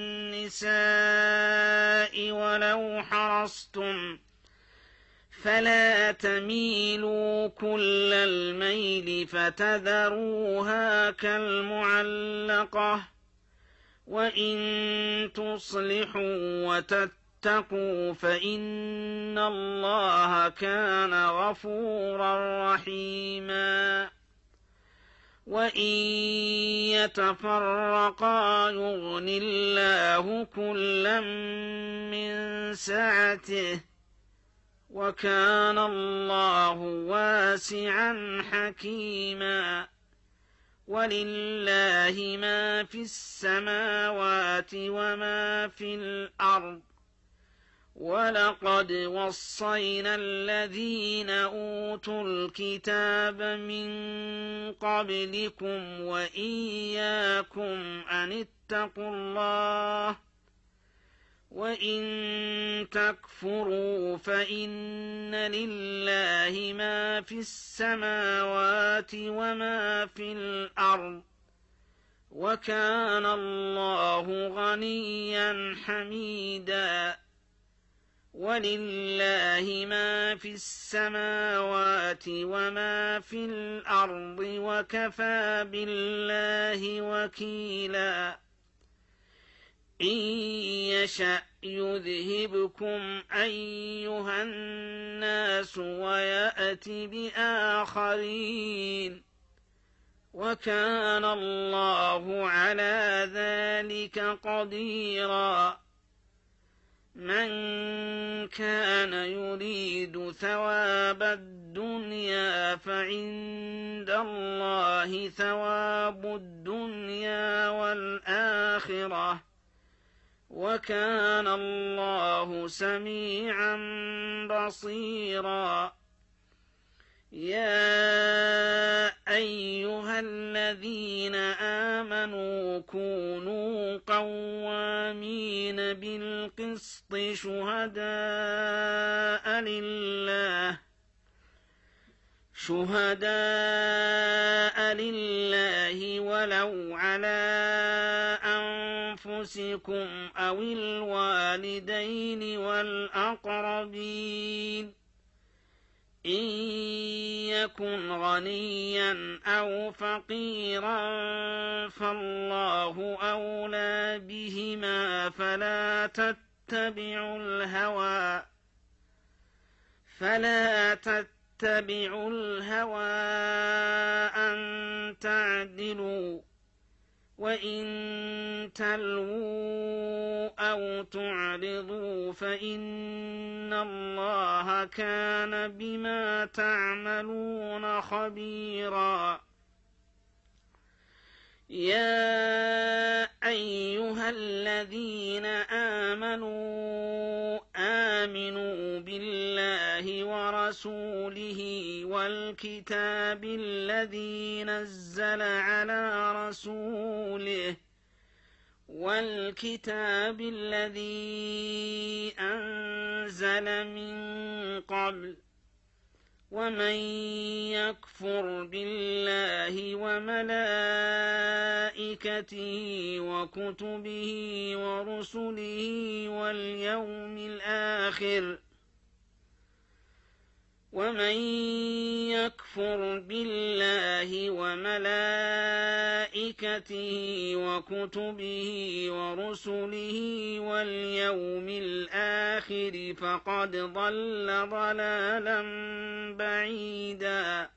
النساء ولو حرصتم فلا تميلوا كل الميل فتذروها كالمعلقة وإن تصلحوا وتتقوا فإن الله كان غفورا رحيما وإن يتفرقا يغن الله كلا من سعته وكان الله واسعا حكيما ولله ما في السماوات وما في الأرض ولقد وصينا الذين أوتوا الكتاب من قبلكم وإياكم أن اتقوا الله وإن تكفروا فإن لله ما في السماوات وما في الأرض وكان الله غنيا حميدا ولله ما في السماوات وما في الأرض وكفى بالله وكيلا إن يشأ يذهبكم أيها الناس ويأت بآخرين وكان الله على ذلك قديرا من كان يريد ثواب الدنيا فعند الله ثواب الدنيا والآخرة وكان الله سميعا بصيرا يا أيها الذين آمنوا كونوا قوامين بالقسط شهداء لله ولو على أنفسكم أو الوالدين والأقربين إن يكن غنيا أو فقيرا فالله أولى بهما فلا تتبعوا الهوى أن تعدلوا وإن تلووا أو تعرضوا فإن الله كان بما تعملون خبيرا يا أيها الذين آمنوا بالله ورسوله والكتاب الذي نزل أنزل من قبل ومن يكفر بالله وملائكته وكتبه ورسله واليوم الآخر فقد ضل ضلالا بعيدا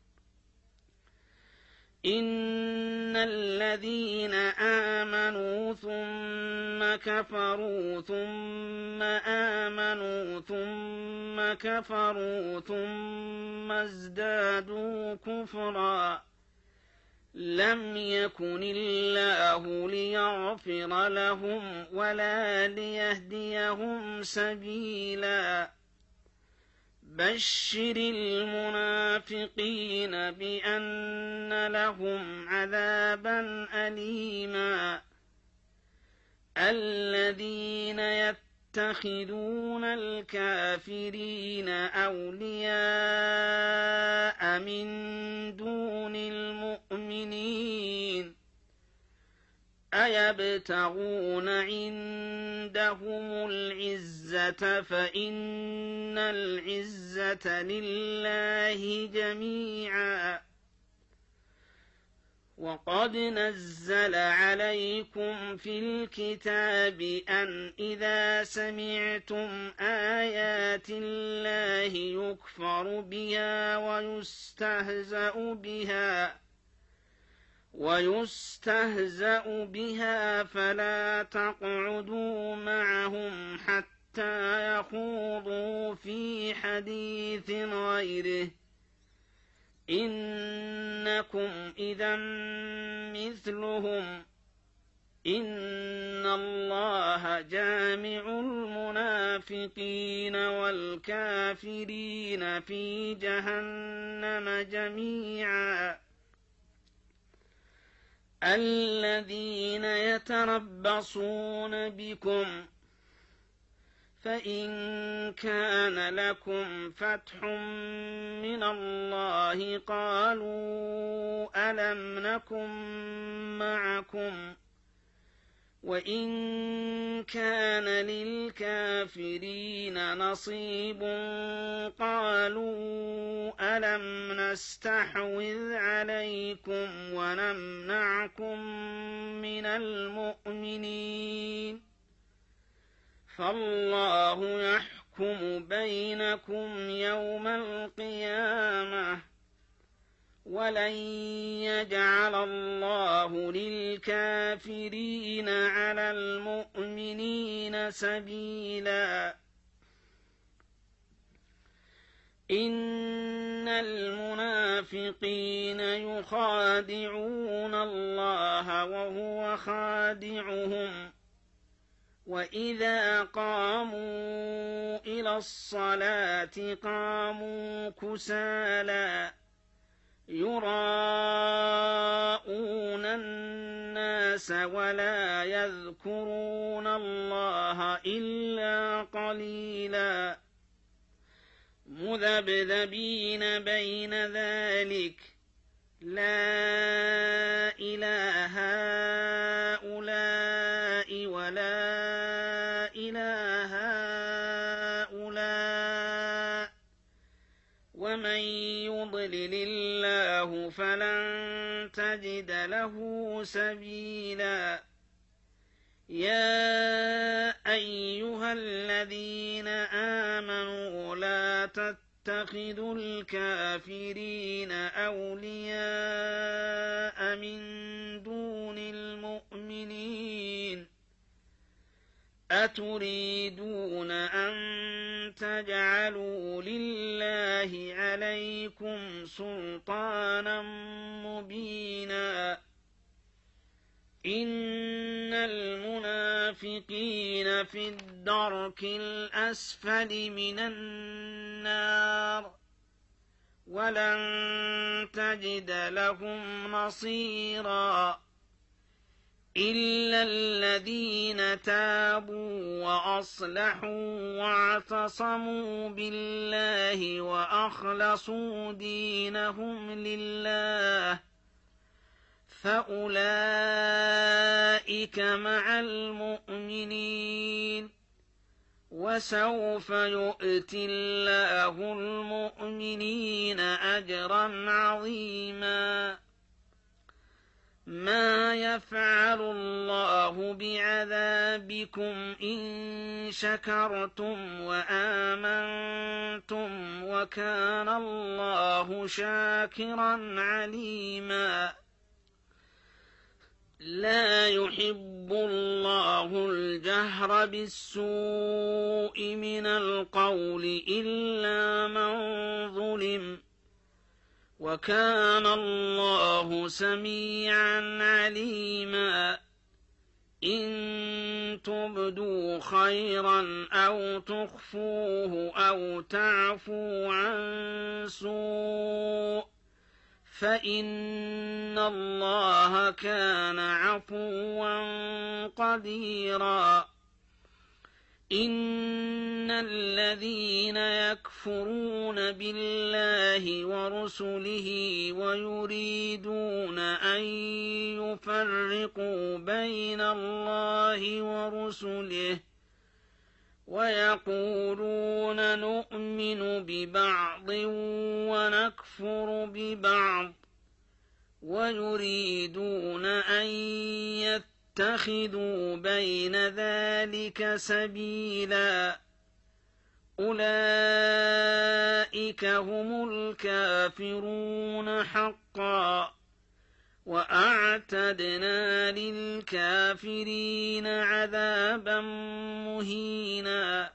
إن الذين آمنوا ثم كفروا ثم آمنوا ثم كفروا ثم ازدادوا كفرا لم يكن الله ليغفر لهم ولا ليهديهم سبيلا بشر المنافقين بأن لهم عذابا أليما الذين يتخذون الكافرين أولياء من دون المؤمنين أيبتغون عندهم العزة فإن العزة لله جميعا وقد نزل عليكم في الكتاب أن إذا سمعتم آيات الله يكفر بها ويستهزأ بها فلا تقعدوا معهم حتى يخوضوا في حديث غيره إنكم إذا مثلهم إن الله جامع المنافقين والكافرين في جهنم جميعا الذين يتربصون بكم فإن كان لكم فتح من الله قالوا ألم نكن معكم وإن كان للكافرين نصيب قالوا ألم نستحوذ عليكم ونمنعكم من المؤمنين فالله يحكم بينكم يوم القيامة ولن يجعل الله للكافرين على المؤمنين سبيلا إن المنافقين يخادعون الله وهو خادعهم وإذا قاموا إلى الصلاة قاموا كسالى يراءون الناس ولا يذكرون الله إلا قليلا مذبذبين بين ذلك لا إله هؤلاء الله فلن تجد له سبيلا. يا أيها الذين آمنوا لا تتخذوا الكافرين أولياء من دون المؤمنين أتريدون أن تجعلوا لله عليكم سلطانا مبينا إن المنافقين في الدرك الأسفل من النار ولن تجد لهم نصيرا إلا الذين تابوا وأصلحوا واعتصموا بالله وأخلصوا دينهم لله فأولئك مع المؤمنين وسوف يؤتي الله المؤمنين أجرا عظيما. ما يفعل الله بعذابكم إن شكرتم وآمنتم وكان الله شاكرا عليما. لا يحب الله الجهر بالسوء من القول إلا من ظلم وكان الله سميعا عليما. إن تبدوا خيرا أو تخفوه أو تعفوا عن سوء فإن الله كان عفوا قديرا. إن الذين يكفرون بالله ورسله ويريدون أن يفرقوا بين الله ورسله ويقولون نؤمن ببعض ونكفر ببعض ويريدون أن يتخذوا بين ذلك سبيلا أولئك هم الكافرون حقا وأعتدنا للكافرين عذابا مهينا.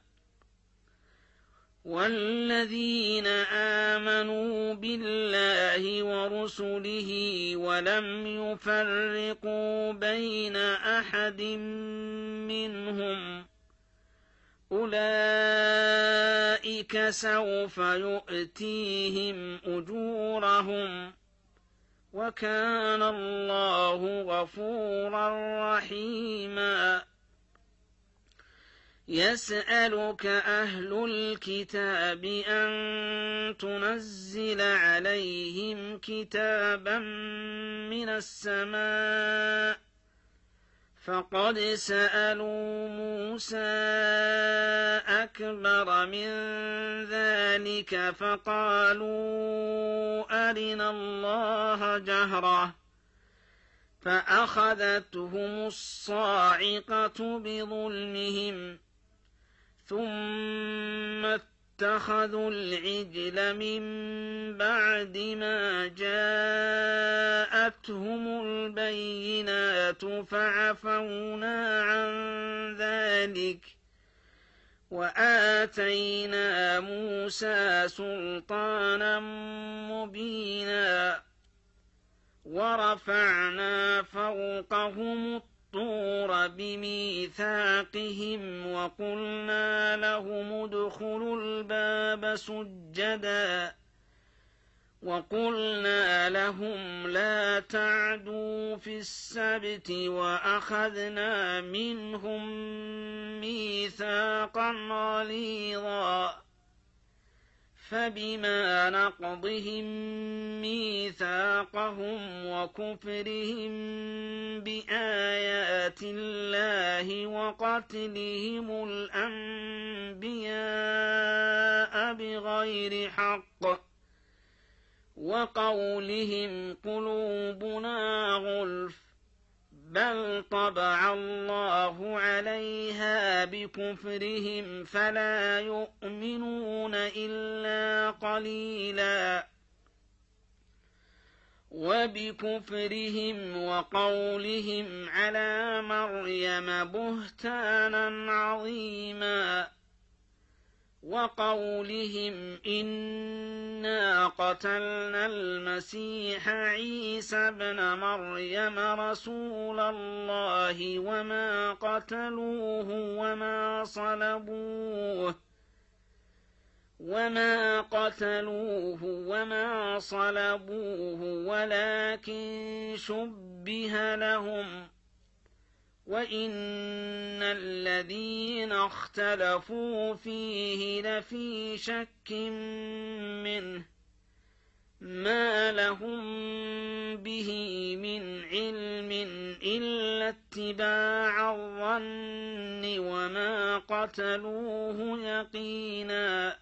والذين آمنوا بالله ورسله ولم يفرقوا بين أحد منهم أولئك سوف يؤتيهم أجورهم وكان الله غفورا رحيما. يسألك أهل الكتاب أن تنزل عليهم كتابا من السماء فقد سألوا موسى أكبر من ذلك فقالوا أرنا الله جهرة فأخذتهم الصاعقة بظلمهم ثم اتخذوا العجل من بعد ما جاءتهم البينات فعفونا عن ذلك وآتينا موسى سلطانا مبينا ورفعنا فوقهم الطور بميثاقهم وقلنا لهم ادخلوا الباب سجدا وقلنا لهم لا تعدوا في السبت وأخذنا منهم ميثاقا غليظا فبما نقضهم ميثاقهم وكفرهم بآيات الله وقتلهم الأنبياء بغير حق وقولهم قلوبنا غلف بل طبع الله عليها بكفرهم فلا يؤمنون إلا قليلا وبكفرهم وقولهم على مريم بهتانا عظيما وقولهم إنا قتلنا المسيح عيسى ابن مريم رسول الله وما قتلوه وما صلبوه ولكن شبه لهم وإن الذين اختلفوا فيه لفي شك منه ما لهم به من علم إلا اتباع الظن وما قتلوه يقينا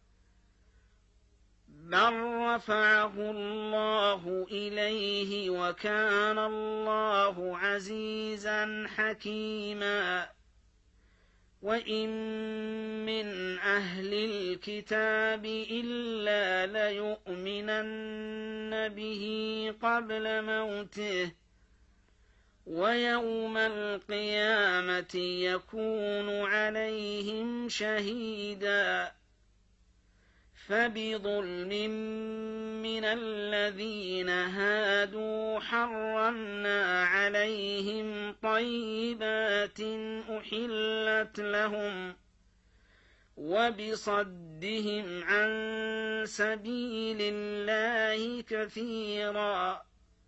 بل رفعه الله إليه وكان الله عزيزا حكيما وإن من أهل الكتاب إلا ليؤمنن به قبل موته ويوم القيامة يكون عليهم شهيدا فبظلم من الذين هادوا حرمنا عليهم طيبات أحلت لهم وبصدهم عن سبيل الله كثيرا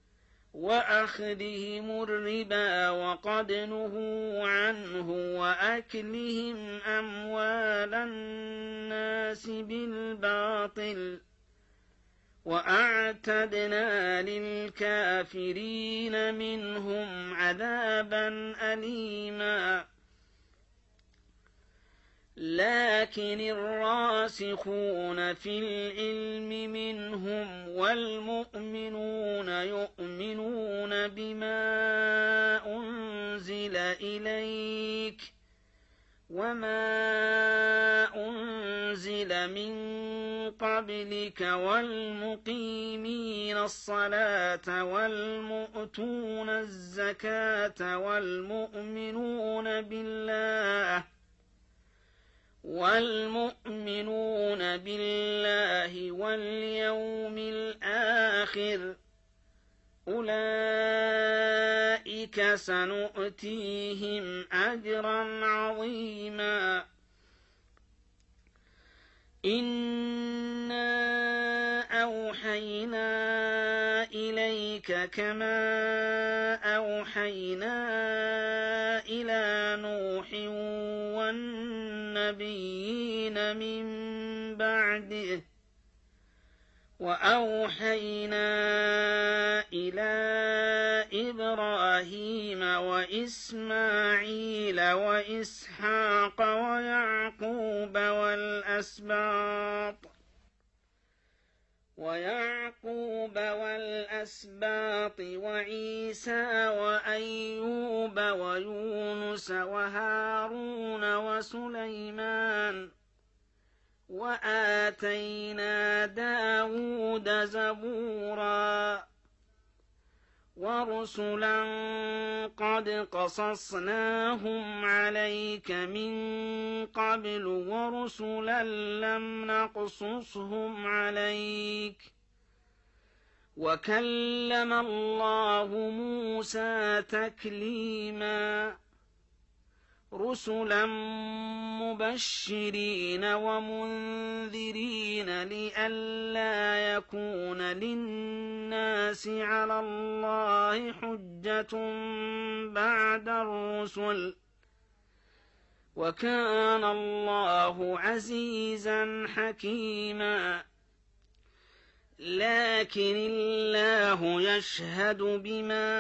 وأخذهم الربا وقد نهوا عنه وأكلهم أموال الناس بالباطل وأعتدنا للكافرين منهم عذابا أليما لكن الراسخون في العلم منهم والمؤمنون يؤمنون بما أنزل إليك وما أنزل من قبلك والمقيمين الصلاة والمؤتون الزكاة والمؤمنون بالله واليوم الآخر أولئك سنؤتيهم أجرا عظيما إنا أوحينا إليك كما أوحينا إلى نوح والنبيين من بعده وأوحينا إلى إبراهيم وإسماعيل وإسحاق ويعقوب والأسباط وعيسى وأيوب ويونس وهارون وسليمان وآتينا داود زبورا ورسلا قد قصصناهم عليك من قبل ورسلا لم نقصصهم عليك وكلم الله موسى تكليما رسلا مبشرين ومنذرين لئلا يكون للناس على الله حجة بعد الرسل وكان الله عزيزا حكيما لكن الله يشهد بما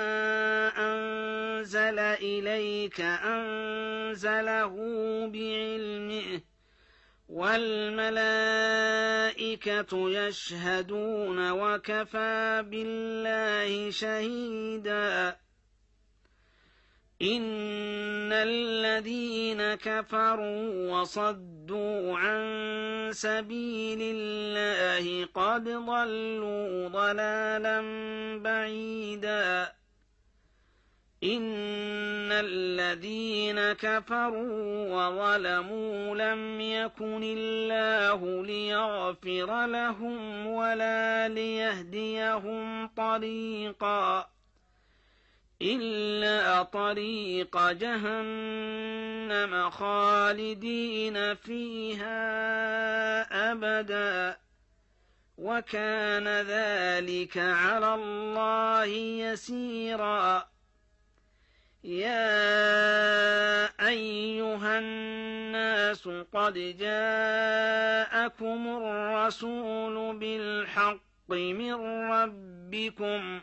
أنزل إليك أنزله بعلمه والملائكة يشهدون وكفى بالله شهيدا إن الذين كفروا وصدوا عن سبيل الله قد ضلوا ضلالا بعيدا إن الذين كفروا وظلموا لم يكن الله ليغفر لهم ولا ليهديهم طريقا إلا طريق جهنم خالدين فيها أبدا وكان ذلك على الله يسيرا يا أيها الناس قد جاءكم الرسول بالحق من ربكم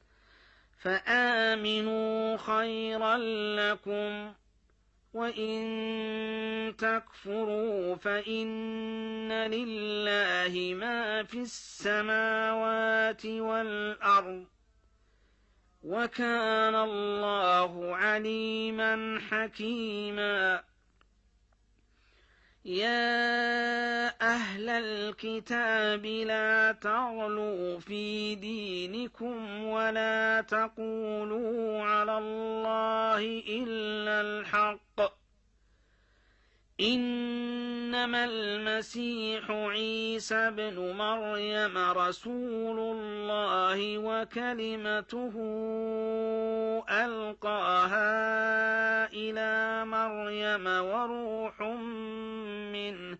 فآمنوا خيرا لكم وإن تكفروا فإن لله ما في السماوات والأرض وكان الله عليما حكيما يا أهل الكتاب لا تغلوا في دينكم ولا تقولوا على الله إلا الحق إنما المسيح عيسى بن مريم رسول الله وكلمته ألقاها إلى مريم وروح منه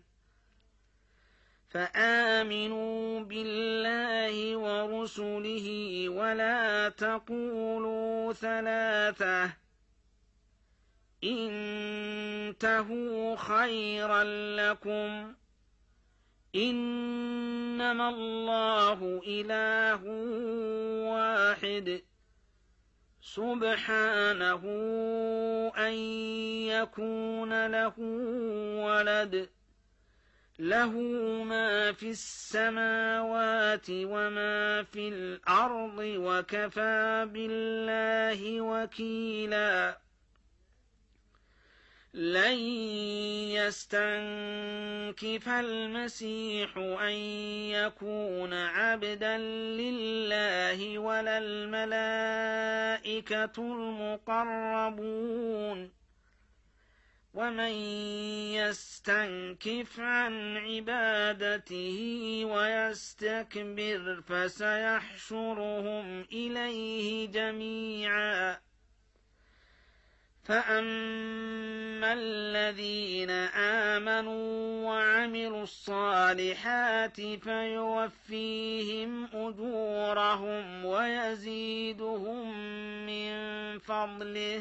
فآمنوا بالله ورسله ولا تقولوا ثلاثة انتهوا خيرا لكم إنما الله إله واحد سبحانه أن يكون له ولد له ما في السماوات وما في الأرض وكفى بالله وكيلا لن يستنكف المسيح أن يكون عبدا لله ولا الملائكة المقربون ومن يستنكف عن عبادته ويستكبر فسيحشرهم إليه جميعا فأما الذين آمنوا وعملوا الصالحات فيوفيهم أجورهم ويزيدهم من فضله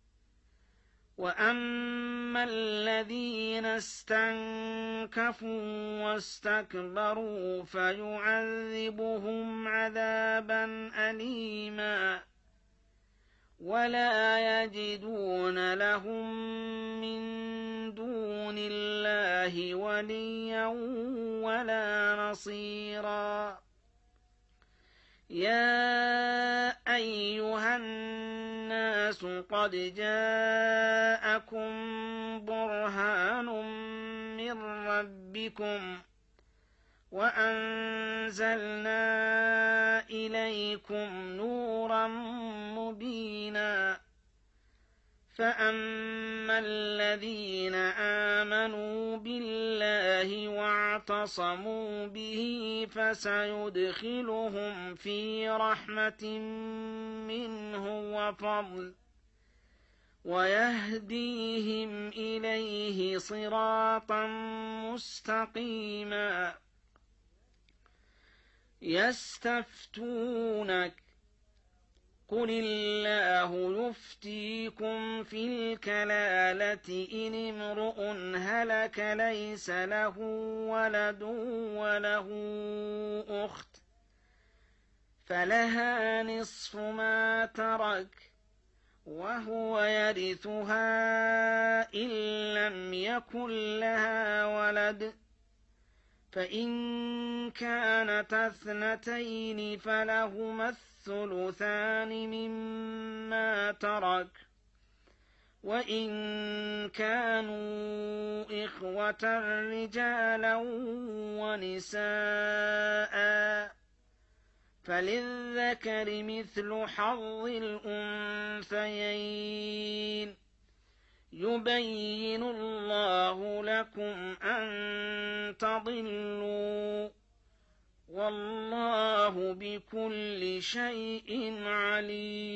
وأما الذين استنكفوا واستكبروا فيعذبهم عذابا أليما ولا يجدون لهم من دون الله وليا ولا نصيرا يا أيها الناس قد جاءكم برهان من ربكم وأنزلنا إليكم نورا مبينا فأما الذين آمنوا بالله واعتصموا به فسيدخلهم في رحمة منه وفضل ويهديهم إليه صراطا مستقيما يستفتونك قل الله يفتيكم في الكلالة إن امرؤ هلك ليس له ولد وله أخت فلها نصف ما ترك وهو يرثها إن لم يكن لها ولد، فإن كانتا اثنتين فلهما الثلثان مما ترك، وإن كانوا إخوة رجالا ونساء فللذكر مثل حظ الأنثيين، يبين الله لكم أن تضلوا، والله بكل شيء عليم.